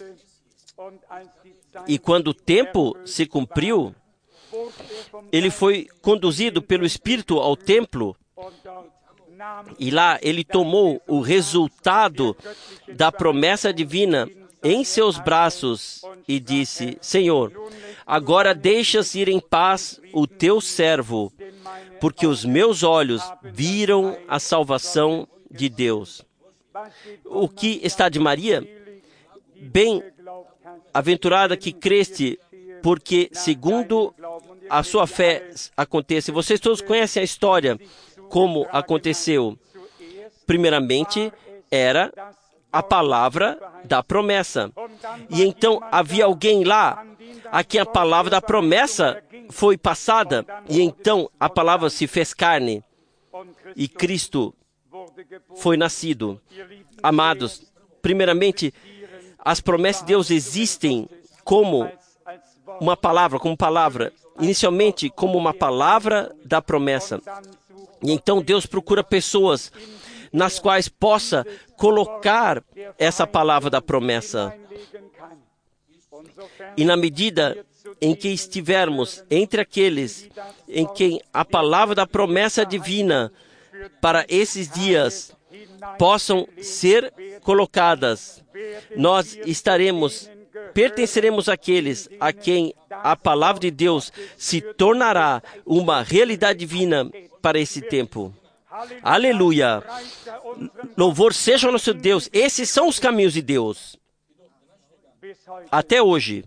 E quando o tempo se cumpriu, ele foi conduzido pelo Espírito ao templo, e lá ele tomou o resultado da promessa divina em seus braços e disse: Senhor, agora deixas ir em paz o teu servo, porque os meus olhos viram a salvação de Deus. O que está de Maria? Bem-aventurada que creste, porque segundo a sua fé acontece. Vocês todos conhecem a história, como aconteceu. Primeiramente, era a palavra da promessa. E então havia alguém lá a quem a palavra da promessa foi passada. E então a palavra se fez carne. E Cristo foi nascido. Amados, primeiramente, as promessas de Deus existem como uma palavra, como palavra. Inicialmente, como uma palavra da promessa. E então Deus procura pessoas nas quais possa colocar essa palavra da promessa. E na medida em que estivermos entre aqueles em quem a palavra da promessa divina para esses dias possam ser colocadas, nós estaremos, pertenceremos àqueles a quem a palavra de Deus se tornará uma realidade divina para esse tempo. Aleluia! Louvor seja o nosso Deus. Esses são os caminhos de Deus. Até hoje.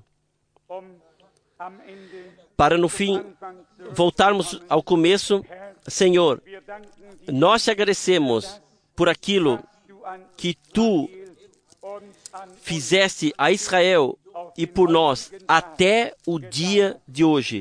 Para no fim voltarmos ao começo, Senhor, nós te agradecemos por aquilo que tu fizeste a Israel e por nós até o dia de hoje.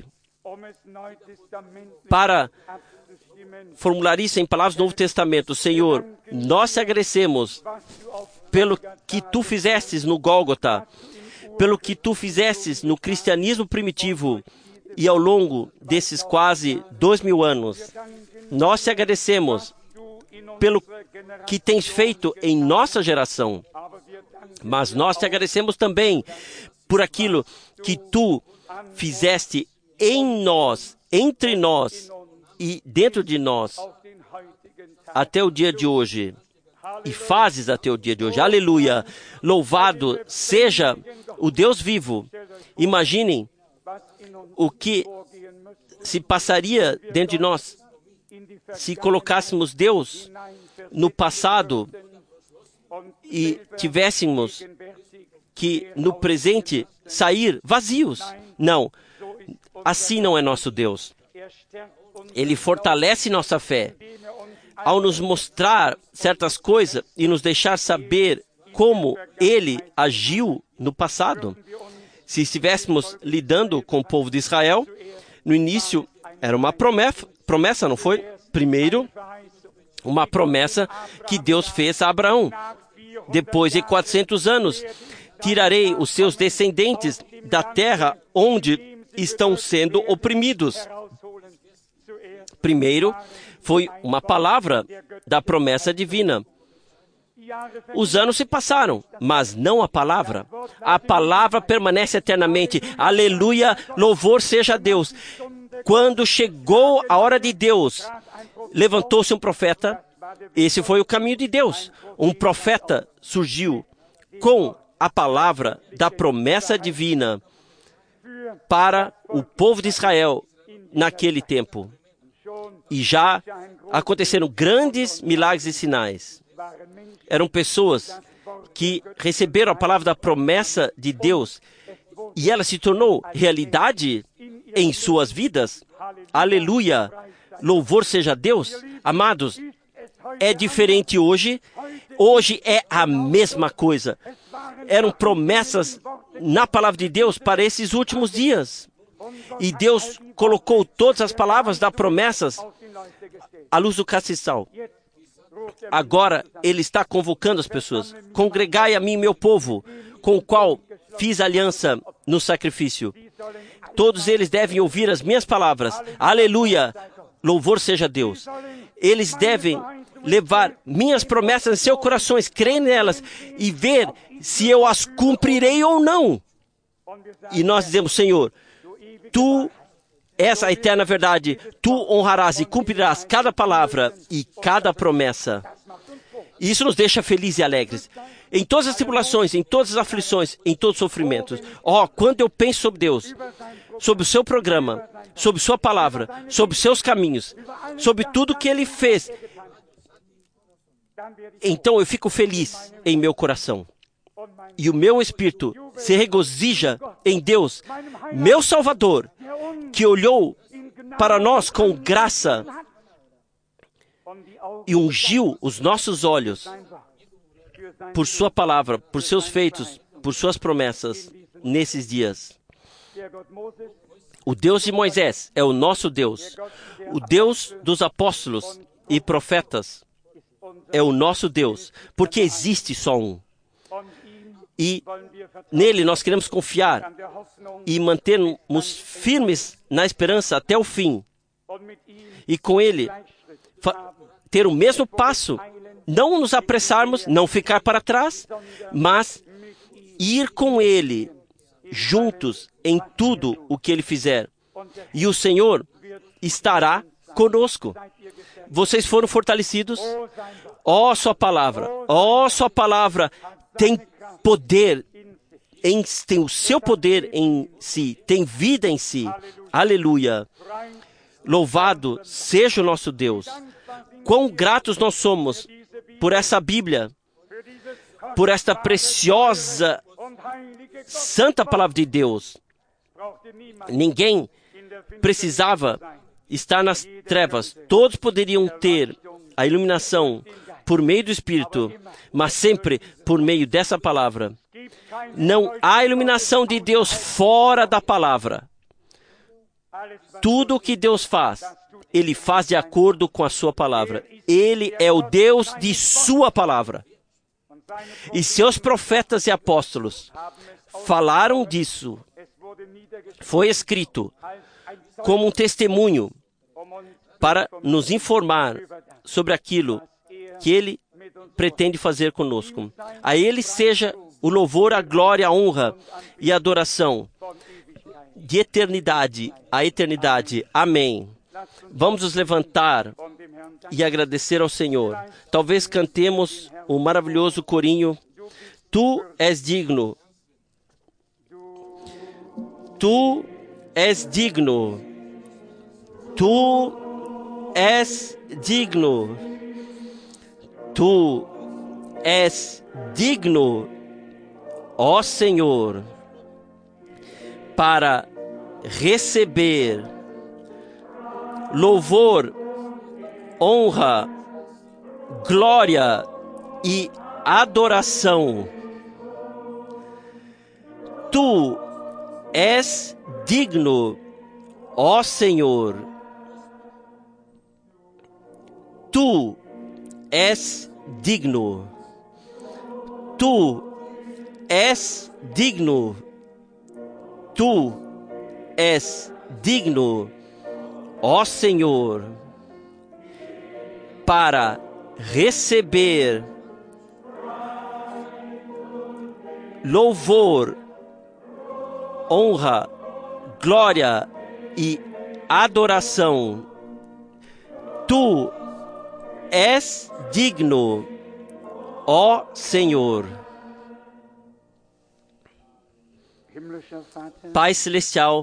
Para formular isso em palavras do Novo Testamento, Senhor, nós te agradecemos pelo que tu fizestes no Gólgota, pelo que tu fizestes no cristianismo primitivo e ao longo desses quase dois mil anos. Nós te agradecemos pelo que tens feito em nossa geração, mas nós te agradecemos também por aquilo que tu fizeste em nós, entre nós e dentro de nós, até o dia de hoje, e fazes até o dia de hoje. Aleluia! Louvado seja o Deus vivo. Imaginem o que se passaria dentro de nós se colocássemos Deus no passado e tivéssemos que no presente sair vazios. Não, assim não é nosso Deus. Ele fortalece nossa fé ao nos mostrar certas coisas e nos deixar saber como Ele agiu no passado. Se estivéssemos lidando com o povo de Israel, no início era uma promessa, promessa, não foi? Primeiro, uma promessa que Deus fez a Abraão. Depois de quatrocentos anos, tirarei os seus descendentes da terra onde estão sendo oprimidos. Primeiro, foi uma palavra da promessa divina. Os anos se passaram, mas não a palavra. A palavra permanece eternamente. Aleluia, louvor seja a Deus. Quando chegou a hora de Deus, levantou-se um profeta. Esse foi o caminho de Deus. Um profeta surgiu com a palavra da promessa divina para o povo de Israel naquele tempo. E já aconteceram grandes milagres e sinais. Eram pessoas que receberam a palavra da promessa de Deus e ela se tornou realidade em suas vidas. Aleluia! Louvor seja a Deus. Amados, é diferente hoje. Hoje é a mesma coisa. Eram promessas na palavra de Deus para esses últimos dias. E Deus colocou todas as palavras das promessas à luz do castiçal. Agora Ele está convocando as pessoas. Congregai a mim, meu povo, com o qual fiz aliança no sacrifício. Todos eles devem ouvir as minhas palavras. Aleluia! Louvor seja a Deus. Eles devem levar minhas promessas em seus corações, crer nelas e ver se eu as cumprirei ou não. E nós dizemos, Senhor, Tu és a eterna verdade, Tu honrarás e cumprirás cada palavra e cada promessa. E isso nos deixa felizes e alegres. Em todas as tribulações, em todas as aflições, em todos os sofrimentos. Oh, quando eu penso sobre Deus, sobre o seu programa, sobre sua palavra, sobre seus caminhos, sobre tudo que Ele fez, então eu fico feliz em meu coração. E o meu espírito se regozija em Deus, meu Salvador, que olhou para nós com graça e ungiu os nossos olhos por sua palavra, por seus feitos, por suas promessas nesses dias. O Deus de Moisés é o nosso Deus. O Deus dos apóstolos e profetas é o nosso Deus, porque existe só um. E nele nós queremos confiar e mantermos firmes na esperança até o fim. E com ele ter o mesmo passo, não nos apressarmos, não ficar para trás, mas ir com ele juntos em tudo o que Ele fizer. E o Senhor estará conosco. Vocês foram fortalecidos? Ó, sua palavra, ó, sua palavra tem poder, em, tem o seu poder em si, tem vida em si. Aleluia. Louvado seja o nosso Deus. Quão gratos nós somos por essa Bíblia, por esta preciosa, santa palavra de Deus. Ninguém precisava estar nas trevas. Todos poderiam ter a iluminação por meio do Espírito, mas sempre por meio dessa palavra. Não há iluminação de Deus fora da palavra. Tudo o que Deus faz, Ele faz de acordo com a sua palavra. Ele é o Deus de sua palavra. E seus profetas e apóstolos falaram disso. Foi escrito como um testemunho para nos informar sobre aquilo que Ele pretende fazer conosco. A Ele seja o louvor, a glória, a honra e a adoração de eternidade a eternidade. Amém. Vamos nos levantar e agradecer ao Senhor. Talvez cantemos o maravilhoso corinho: Tu és digno. Tu és digno. Tu és digno. Tu és digno, ó Senhor, para receber louvor, honra, glória e adoração. Tu és digno, ó Senhor. Tu és digno. Tu és digno. Tu és digno, ó Senhor, para receber louvor, honra, glória e adoração. Tu és digno, ó Senhor. Pai Celestial,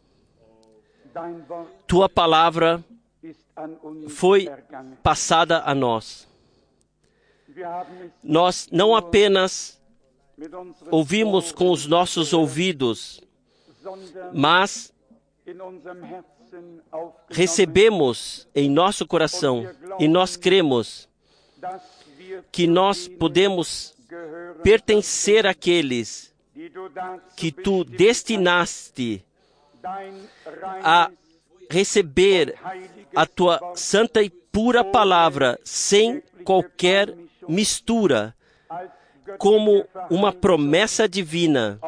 Tua palavra foi passada a nós. Nós não apenas ouvimos com os nossos ouvidos, mas recebemos em nosso coração e nós cremos que nós podemos pertencer àqueles que Tu destinaste a receber a Tua santa e pura palavra sem qualquer mistura, como uma promessa divina,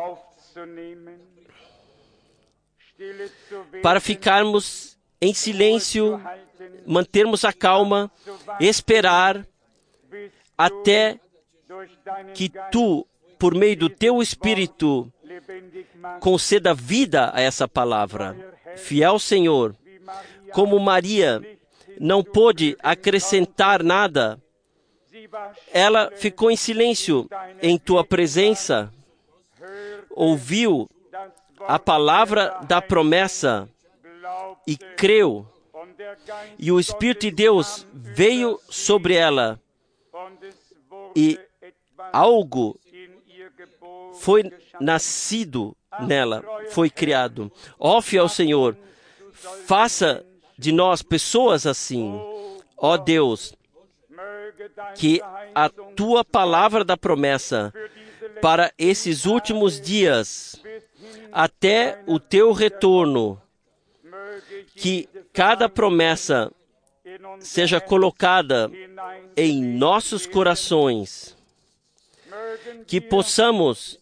para ficarmos em silêncio, mantermos a calma, esperar até que Tu, por meio do Teu Espírito, conceda vida a essa palavra. Fiel Senhor, como Maria não pôde acrescentar nada, ela ficou em silêncio em Tua presença, ouviu a palavra da promessa e creu, e o Espírito de Deus veio sobre ela, e algo foi nascido nela, foi criado. Ó fiel Senhor, faça de nós pessoas assim. Ó Deus, que a Tua palavra da promessa para esses últimos dias, até o Teu retorno, que cada promessa seja colocada em nossos corações, que possamos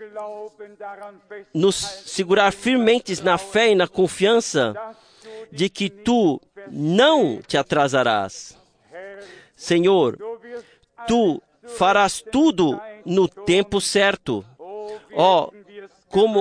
nos segurar firmemente na fé e na confiança de que Tu não te atrasarás. Senhor, Tu farás tudo no tempo certo. Ó, como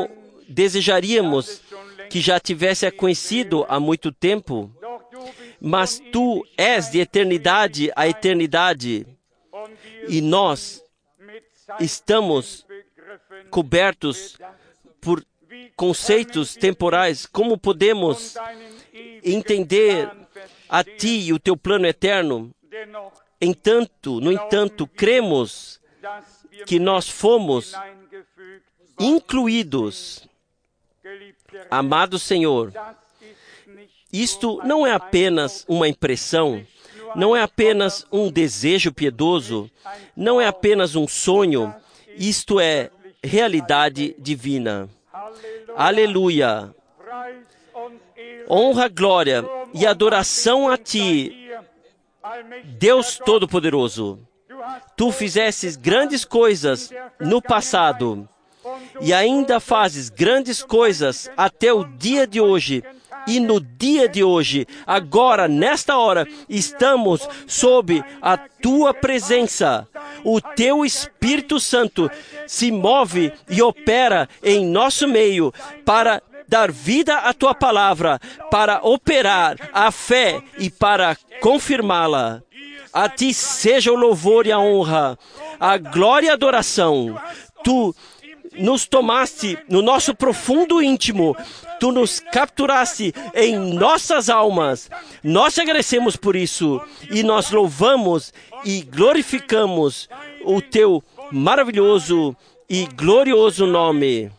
desejaríamos que já tivesse conhecido há muito tempo, mas Tu és de eternidade a eternidade e nós estamos cobertos por conceitos temporais. Como podemos entender a Ti e o Teu plano eterno? Entanto, no entanto, cremos que nós fomos incluídos. Amado Senhor, isto não é apenas uma impressão, não é apenas um desejo piedoso, não é apenas um sonho, isto é realidade divina. Aleluia! Honra, glória e adoração a Ti, Deus Todo-Poderoso. Tu fizestes grandes coisas no passado e ainda fazes grandes coisas até o dia de hoje. E no dia de hoje, agora, nesta hora, estamos sob a Tua presença. O Teu Espírito Santo se move e opera em nosso meio para dar vida à Tua palavra, para operar a fé e para confirmá-la. A Ti seja o louvor e a honra, a glória e a adoração. Tu nos tomaste no nosso profundo íntimo, Tu nos capturaste em nossas almas. Nós te agradecemos por isso e nós louvamos e glorificamos o Teu maravilhoso e glorioso nome.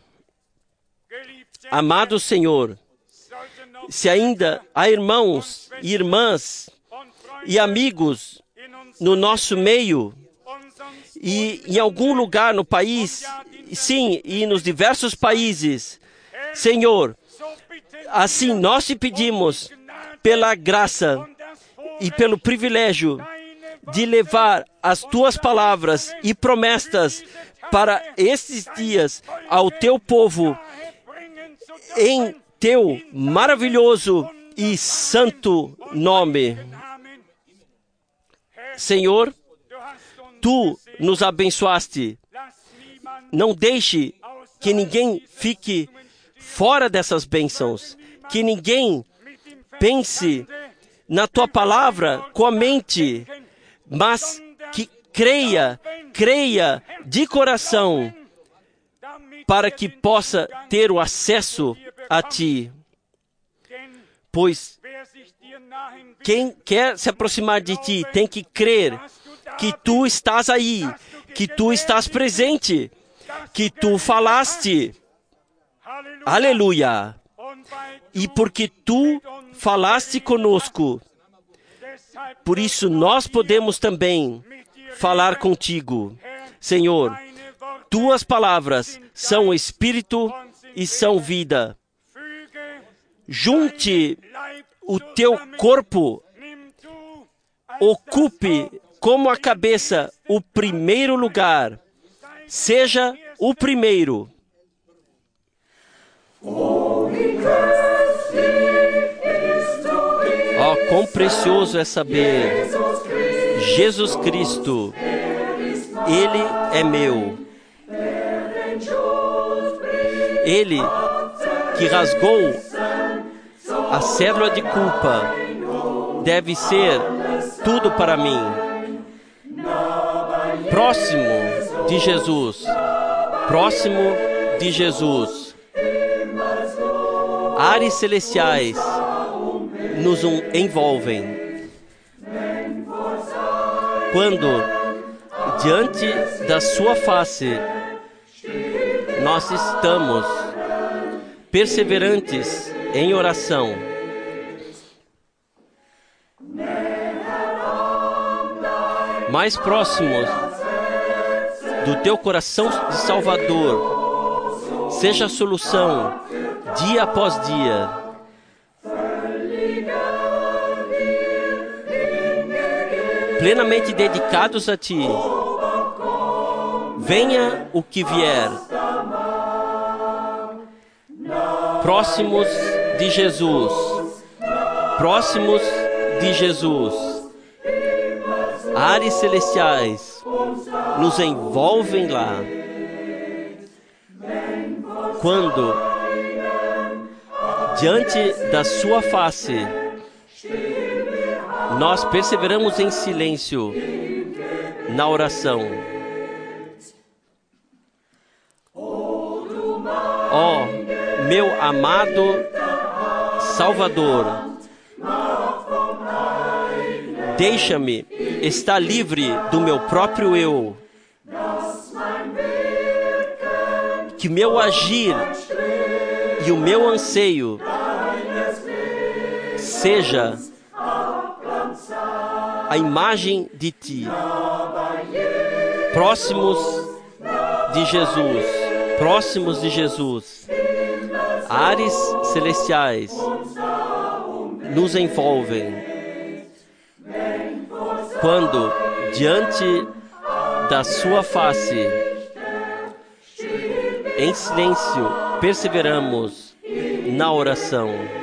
Amado Senhor, se ainda há irmãos e irmãs e amigos no nosso meio e em algum lugar no país, sim, e nos diversos países, Senhor, assim nós te pedimos pela graça e pelo privilégio de levar as Tuas palavras e promessas para estes dias ao Teu povo em Teu maravilhoso e santo nome. Senhor, Tu nos abençoaste. Não deixe que ninguém fique fora dessas bênçãos, que ninguém pense na Tua palavra com a mente, mas que creia, creia de coração, para que possa ter o acesso a Ti. Pois quem quer se aproximar de Ti tem que crer que Tu estás aí, que Tu estás presente, que Tu falaste. Aleluia! E porque Tu falaste conosco, por isso nós podemos também falar contigo. Senhor, Tuas palavras são espírito e são vida. Junte o Teu corpo, ocupe como a cabeça o primeiro lugar. Seja o primeiro. Oh, quão precioso é saber, Jesus Cristo, Ele é meu. Ele que rasgou a cédula de culpa deve ser tudo para mim. Próximo de Jesus, próximo de Jesus. Ares celestiais nos envolvem. Quando, diante da Sua face, nós estamos perseverantes em oração, mais próximos do Teu coração de Salvador, seja a solução dia após dia. Plenamente dedicados a Ti, venha o que vier. Próximos de Jesus, próximos de Jesus. Ares celestiais nos envolvem lá. Quando diante da sua face, nós perseveramos em silêncio na oração. Ó, meu amado Salvador, deixa-me estar livre do meu próprio eu, que meu agir e o meu anseio seja a imagem de Ti, próximos de Jesus, próximos de Jesus. Ares celestiais nos envolvem quando, diante da sua face, em silêncio, perseveramos na oração.